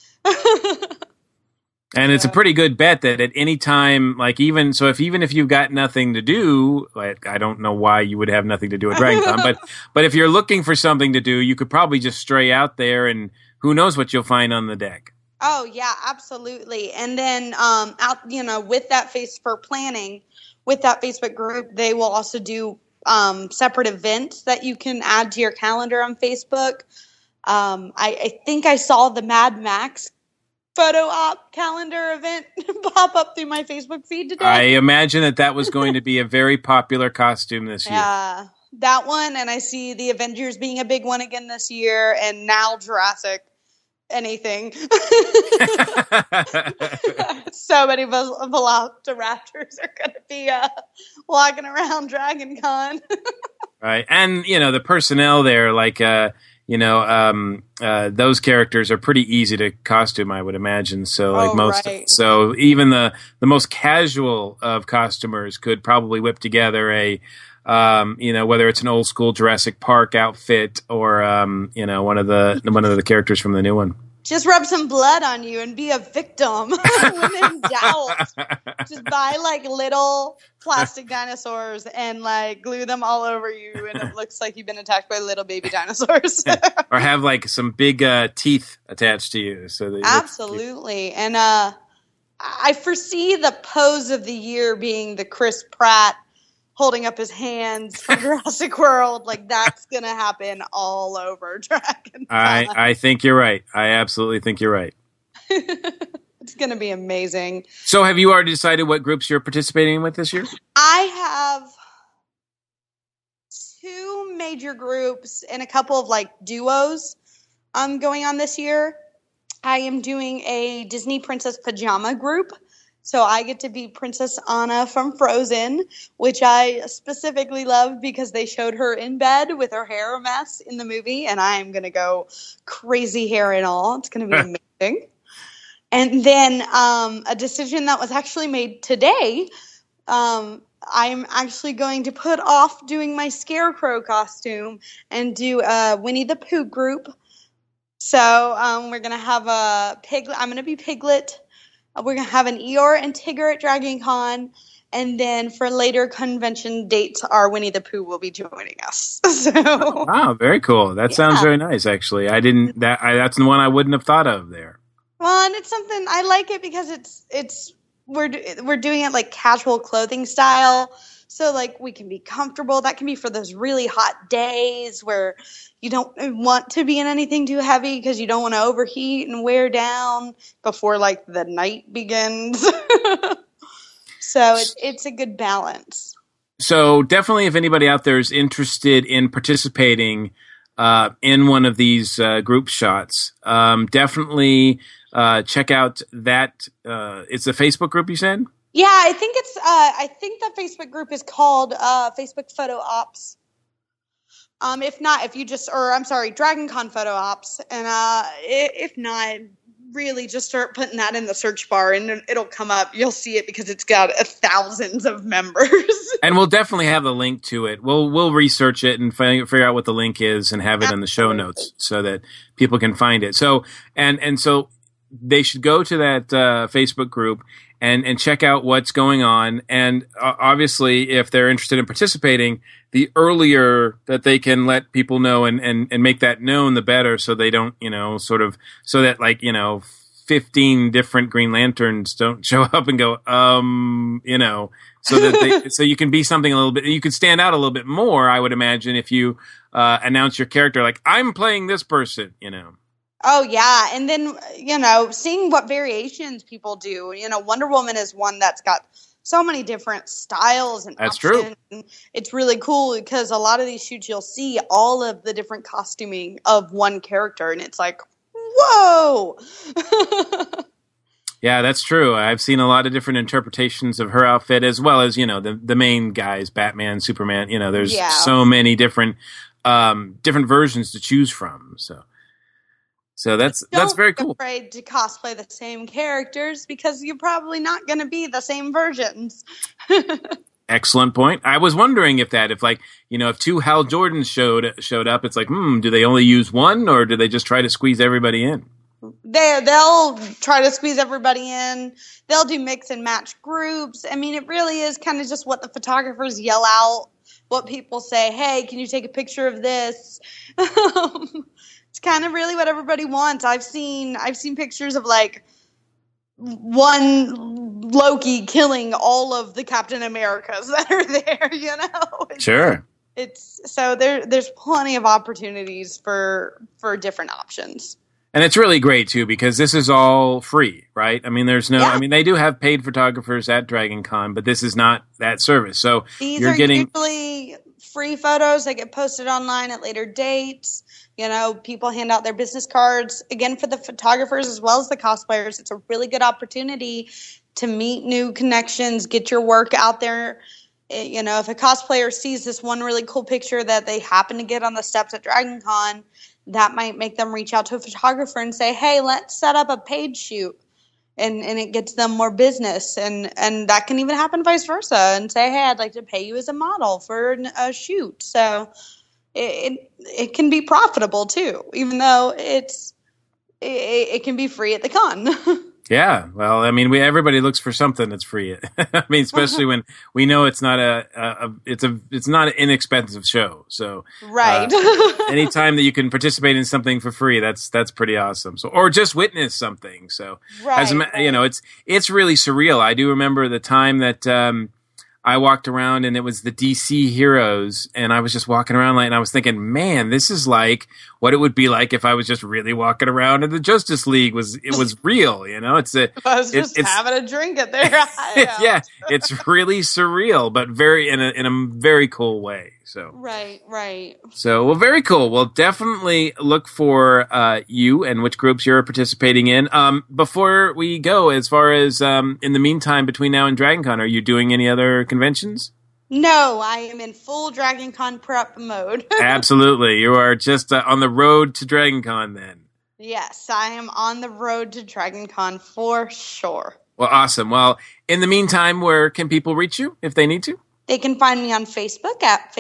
And it's a pretty good bet that at any time, even if you've got nothing to do, I don't know why you would have nothing to do at DragonCon, but if you're looking for something to do, you could probably just stray out there and who knows what you'll find on the deck. Oh yeah, absolutely. And then with that with that Facebook group, they will also do separate events that you can add to your calendar on Facebook. I think I saw the Mad Max photo op calendar event pop up through my Facebook feed today. I imagine that was going to be a very popular costume this year. Yeah, that one, and I see the Avengers being a big one again this year, and now Jurassic anything. So many velociraptors are going to be walking around Dragon Con. Right, and the personnel there, those characters are pretty easy to costume, I would imagine. So so even the most casual of costumers could probably whip together a, whether it's an old school Jurassic Park outfit or, one of the characters from the new one. Just rub some blood on you and be a victim when in doubt. Just buy little plastic dinosaurs and glue them all over you, and it looks like you've been attacked by little baby dinosaurs. Or have some big teeth attached to you. Absolutely. And I foresee the pose of the year being the Chris Pratt holding up his hands from Jurassic World. That's going to happen all over Dragon. I think you're right. I absolutely think you're right. It's going to be amazing. So have you already decided what groups you're participating with this year? I have 2 major groups and a couple of duos going on this year. I am doing a Disney Princess Pajama group. So I get to be Princess Anna from Frozen, which I specifically love because they showed her in bed with her hair a mess in the movie, and I'm going to go crazy hair and all. It's going to be amazing. And then a decision that was actually made today, I'm actually going to put off doing my Scarecrow costume and do a Winnie the Pooh group. So we're going to have a Piglet. I'm going to be Piglet. We're going to have an Eeyore and Tigger at Dragon Con, and then for later convention dates, our Winnie the Pooh will be joining us. Wow, very cool. That sounds very nice, actually. That's the one I wouldn't have thought of there. Well, and it's something, I like it because we're doing it casual clothing style. So we can be comfortable. That can be for those really hot days where you don't want to be in anything too heavy because you don't want to overheat and wear down before the night begins. So it's a good balance. So definitely, if anybody out there is interested in participating in one of these group shots, definitely check out that. It's a Facebook group, you said? Yeah, I think it's. I think the Facebook group is called Facebook Photo Ops. If not, Dragon Con Photo Ops, and if not, really just start putting that in the search bar, and it'll come up. You'll see it because it's got thousands of members. And we'll definitely have the link to it. We'll research it and figure out what the link is and have it in the show notes so that people can find it. So so. they should go to that Facebook group and check out what's going on. And obviously, if they're interested in participating, the earlier that they can let people know and make that known, the better, so they don't, so that, like, 15 different Green Lanterns don't show up and go, so that so you can be something a little bit, you could stand out a little bit more, I would imagine, if you announce your character, like, I'm playing this person, Oh, yeah. And then, seeing what variations people do. Wonder Woman is one that's got so many different styles and That's options. true. It's really cool because a lot of these shoots you'll see all of the different costuming of one character, and it's like, whoa! Yeah, that's true. I've seen a lot of different interpretations of her outfit, as well as, the main guys, Batman, Superman. There's so many different versions to choose from. So that's very cool. Don't be afraid to cosplay the same characters because you're probably not going to be the same versions. Excellent point. I was wondering if two Hal Jordans showed up, it's like, do they only use one, or do they just try to squeeze everybody in? They'll try to squeeze everybody in. They'll do mix and match groups. I mean, it really is kind of just what the photographers yell out, what people say, hey, can you take a picture of this? It's kind of really what everybody wants. I've seen pictures of, like, one Loki killing all of the Captain Americas that are there, Sure. So there's plenty of opportunities for different options. And it's really great, too, because this is all free, right? I mean, they do have paid photographers at Dragon Con, but this is not that service. So these are usually free photos that get posted online at later dates. People hand out their business cards. Again, for the photographers as well as the cosplayers, it's a really good opportunity to meet new connections, get your work out there. If a cosplayer sees this one really cool picture that they happen to get on the steps at Dragon Con, that might make them reach out to a photographer and say, hey, let's set up a paid shoot. And it gets them more business. And that can even happen vice versa, and say, hey, I'd like to pay you as a model for a shoot. So it can be profitable too, even though it can be free at the con. Yeah, well, I mean, everybody looks for something that's free. I mean, especially when we know it's not it's not an inexpensive show. So right, anytime that you can participate in something for free, that's pretty awesome. So, or just witness something. So, right. It's really surreal. I do remember the time that I walked around and it was the DC heroes, and I was just walking around and I was thinking, man, this is like what it would be like if I was just really walking around and the Justice League was real, I was just having a drink at their yeah, it's really surreal, but in a very cool way. So right. So, well, very cool. Well, definitely look for you and which groups you're participating in. Before we go, as far as in the meantime, between now and Dragon Con, are you doing any other conventions? No, I am in full Dragon Con prep mode. Absolutely. You are just on the road to Dragon Con then. Yes, I am on the road to Dragon Con for sure. Well, awesome. Well, in the meantime, where can people reach you if they need to? They can find me on Facebook at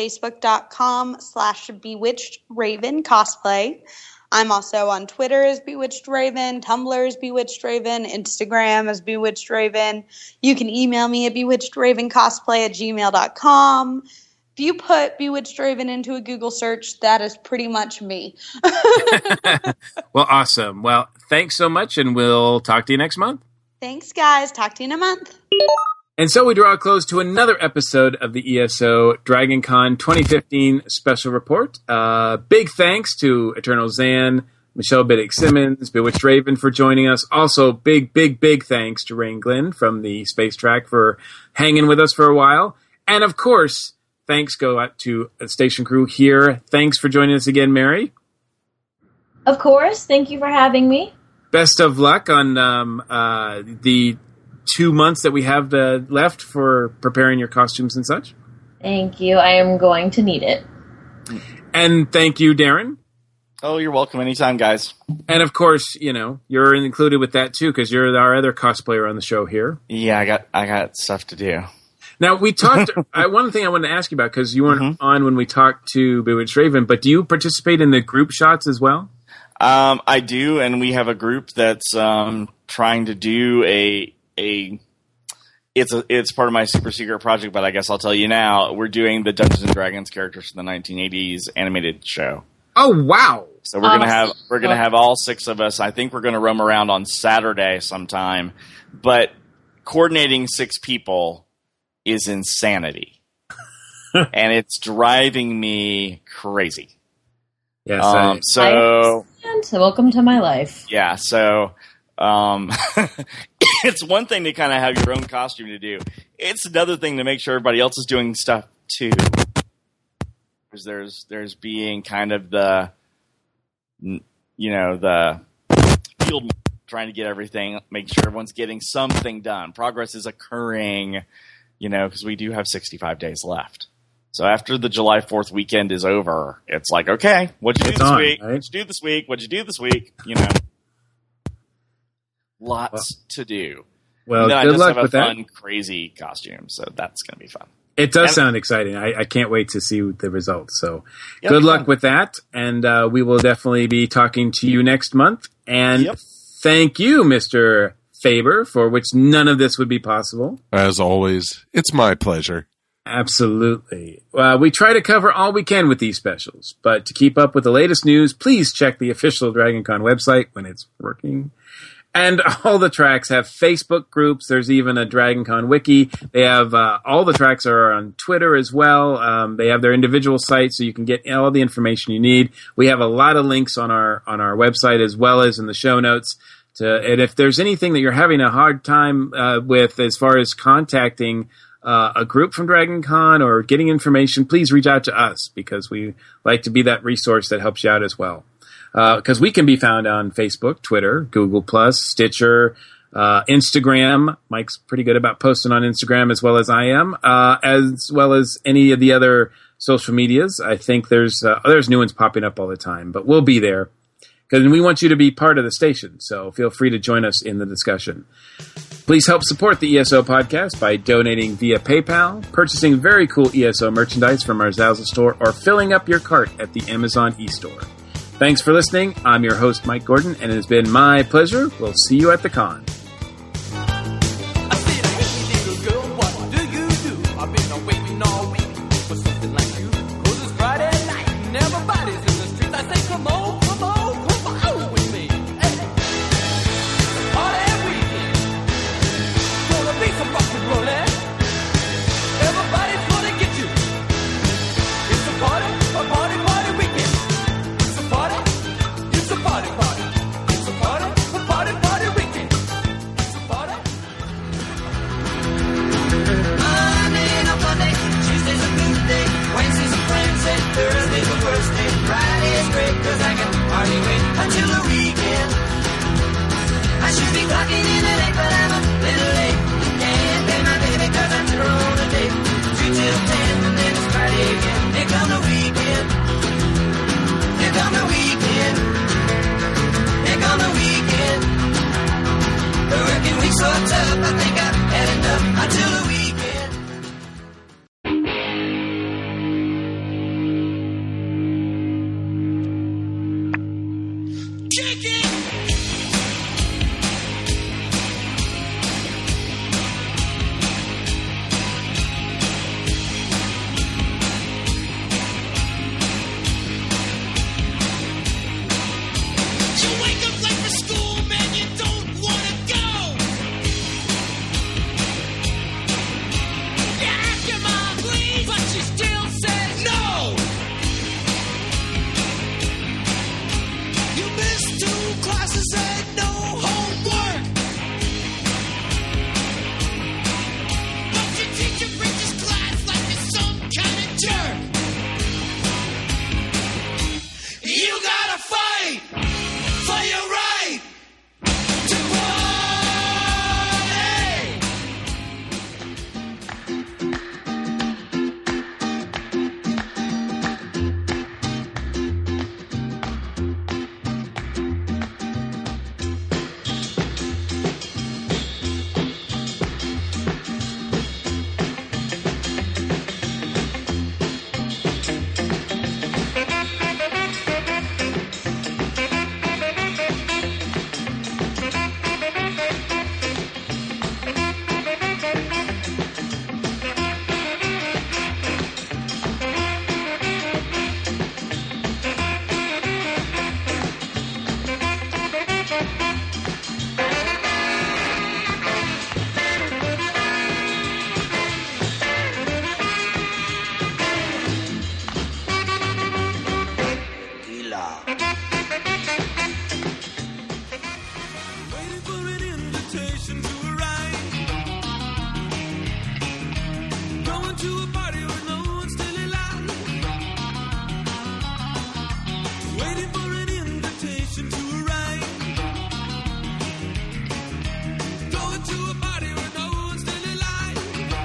facebook.com/BewitchedRavenCosplay. I'm also on Twitter as Bewitched Raven, Tumblr as Bewitched Raven, Instagram as Bewitched Raven. You can email me at bewitchedраvencosplay@gmail.com. If you put Bewitched Raven into a Google search, that is pretty much me. Well, awesome. Well, thanks so much, and we'll talk to you next month. Thanks, guys. Talk to you in a month. And so we draw a close to another episode of the ESO Dragon Con 2015 Special Report. Big thanks to Eternal Zan, Michelle Biddick-Simmons, Bewitched Raven for joining us. Also, big thanks to Rain Glenn from the Space Track for hanging with us for a while. And of course, thanks go out to the station crew here. Thanks for joining us again, Mary. Of course. Thank you for having me. Best of luck on the 2 months that we have left for preparing your costumes and such. Thank you. I am going to need it. And thank you, Darren. Oh, you're welcome anytime, guys. And of course, you're included with that too, because you're our other cosplayer on the show here. Yeah, I got stuff to do. Now, we talked, one thing I wanted to ask you about, because you weren't on when we talked to Bewitched Raven, but do you participate in the group shots as well? I do, and we have a group that's trying to do it's part of my super secret project, but I guess I'll tell you now. We're doing the Dungeons and Dragons characters from the 1980s animated show. Oh wow! So we're gonna have all 6 of us. I think we're gonna roam around on Saturday sometime, but coordinating 6 people is insanity, and it's driving me crazy. Yes. So welcome to my life. Yeah. So. It's one thing to kind of have your own costume to do. It's another thing to make sure everybody else is doing stuff too. Because there's being kind of the field trying to get everything, make sure everyone's getting something done. Progress is occurring, because we do have 65 days left. So after the July 4th weekend is over, it's like, okay, what'd you do this week? Right? What'd you do this week? What'd you do this week? Lots to do. Well, and then good I just luck have a with fun, that. Crazy costume, so that's going to be fun. It does sound exciting. I can't wait to see the results. So Yep, good luck with that, and we will definitely be talking to you next month. And thank you, Mr. Faber, for which none of this would be possible. As always, it's my pleasure. Absolutely. We try to cover all we can with these specials, but to keep up with the latest news, please check the official DragonCon website when it's working. And all the tracks have Facebook groups. There's even a DragonCon wiki. They have all the tracks are on Twitter as well. They have their individual sites, so you can get all the information you need. We have a lot of links on our website as well as in the show notes. And if there's anything that you're having a hard time with as far as contacting a group from DragonCon or getting information, please reach out to us because we like to be that resource that helps you out as well. Because we can be found on Facebook, Twitter, Google+, Stitcher, Instagram. Mike's pretty good about posting on Instagram as well as I am, as well as any of the other social medias. I think there's new ones popping up all the time, but we'll be there because we want you to be part of the station. So feel free to join us in the discussion. Please help support the ESO podcast by donating via PayPal, purchasing very cool ESO merchandise from our Zazzle store, or filling up your cart at the Amazon eStore. Thanks for listening. I'm your host, Mike Gordon, and it has been my pleasure. We'll see you at the con. I said, hey, little girl, what do you do? I've been waiting all week for something like you. 'Cause it's Friday night and everybody's in the streets. I say, come on with me. Hey, party weekend. Gonna be some rock and rollin'. Everybody's gonna get you. It's a party weekend. It's a party weekend. It's a party weekend. It's a party. Monday, no Monday, Tuesday. to a party where no one's still alive. Waiting for an invitation to arrive. Going to a party where no one's still alive.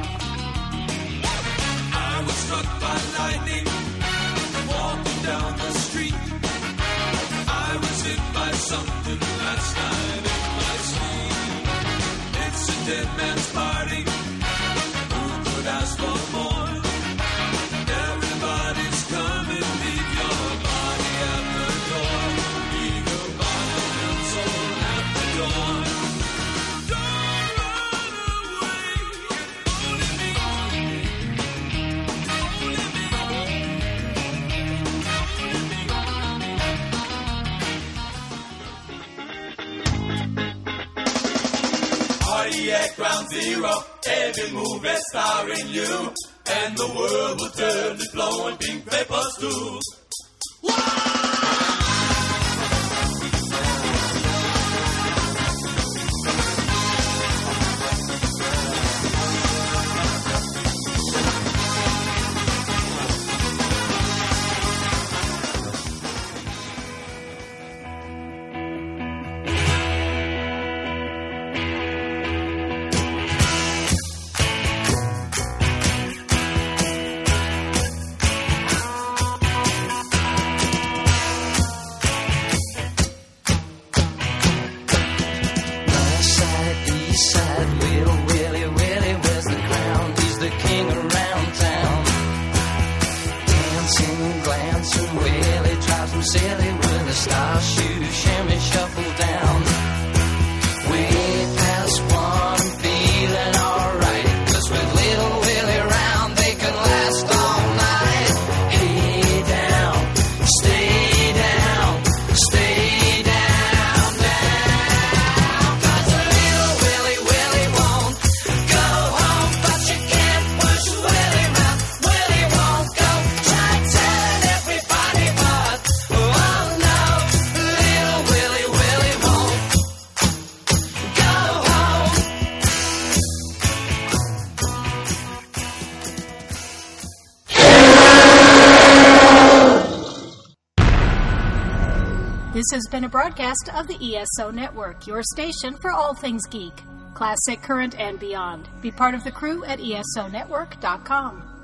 I was struck by lightning, walking down the street. I was hit by something last night in my sleep. It's a dead man's party. Who could ask for more? Everybody's coming, leave your body at the door. Leave your body and soul at the door. Don't run away, only me. Party at Ground Zero, every move is starring you, and the world will turn to glowing pink paper stools. Silly with a star shoe, shimmy shuffle down. Way past one, I'm feeling alright. 'Cause with little Willie round, they can last all night. Hey down, stay down, stay down, down. 'Cause little Willie won't go home, but you can't push Willie round. Willie won't go. Try telling everybody what. Oh no, little Willie won't go home. This has been a broadcast of the ESO Network, your station for all things geek, classic, current, and beyond. Be part of the crew at ESONetwork.com.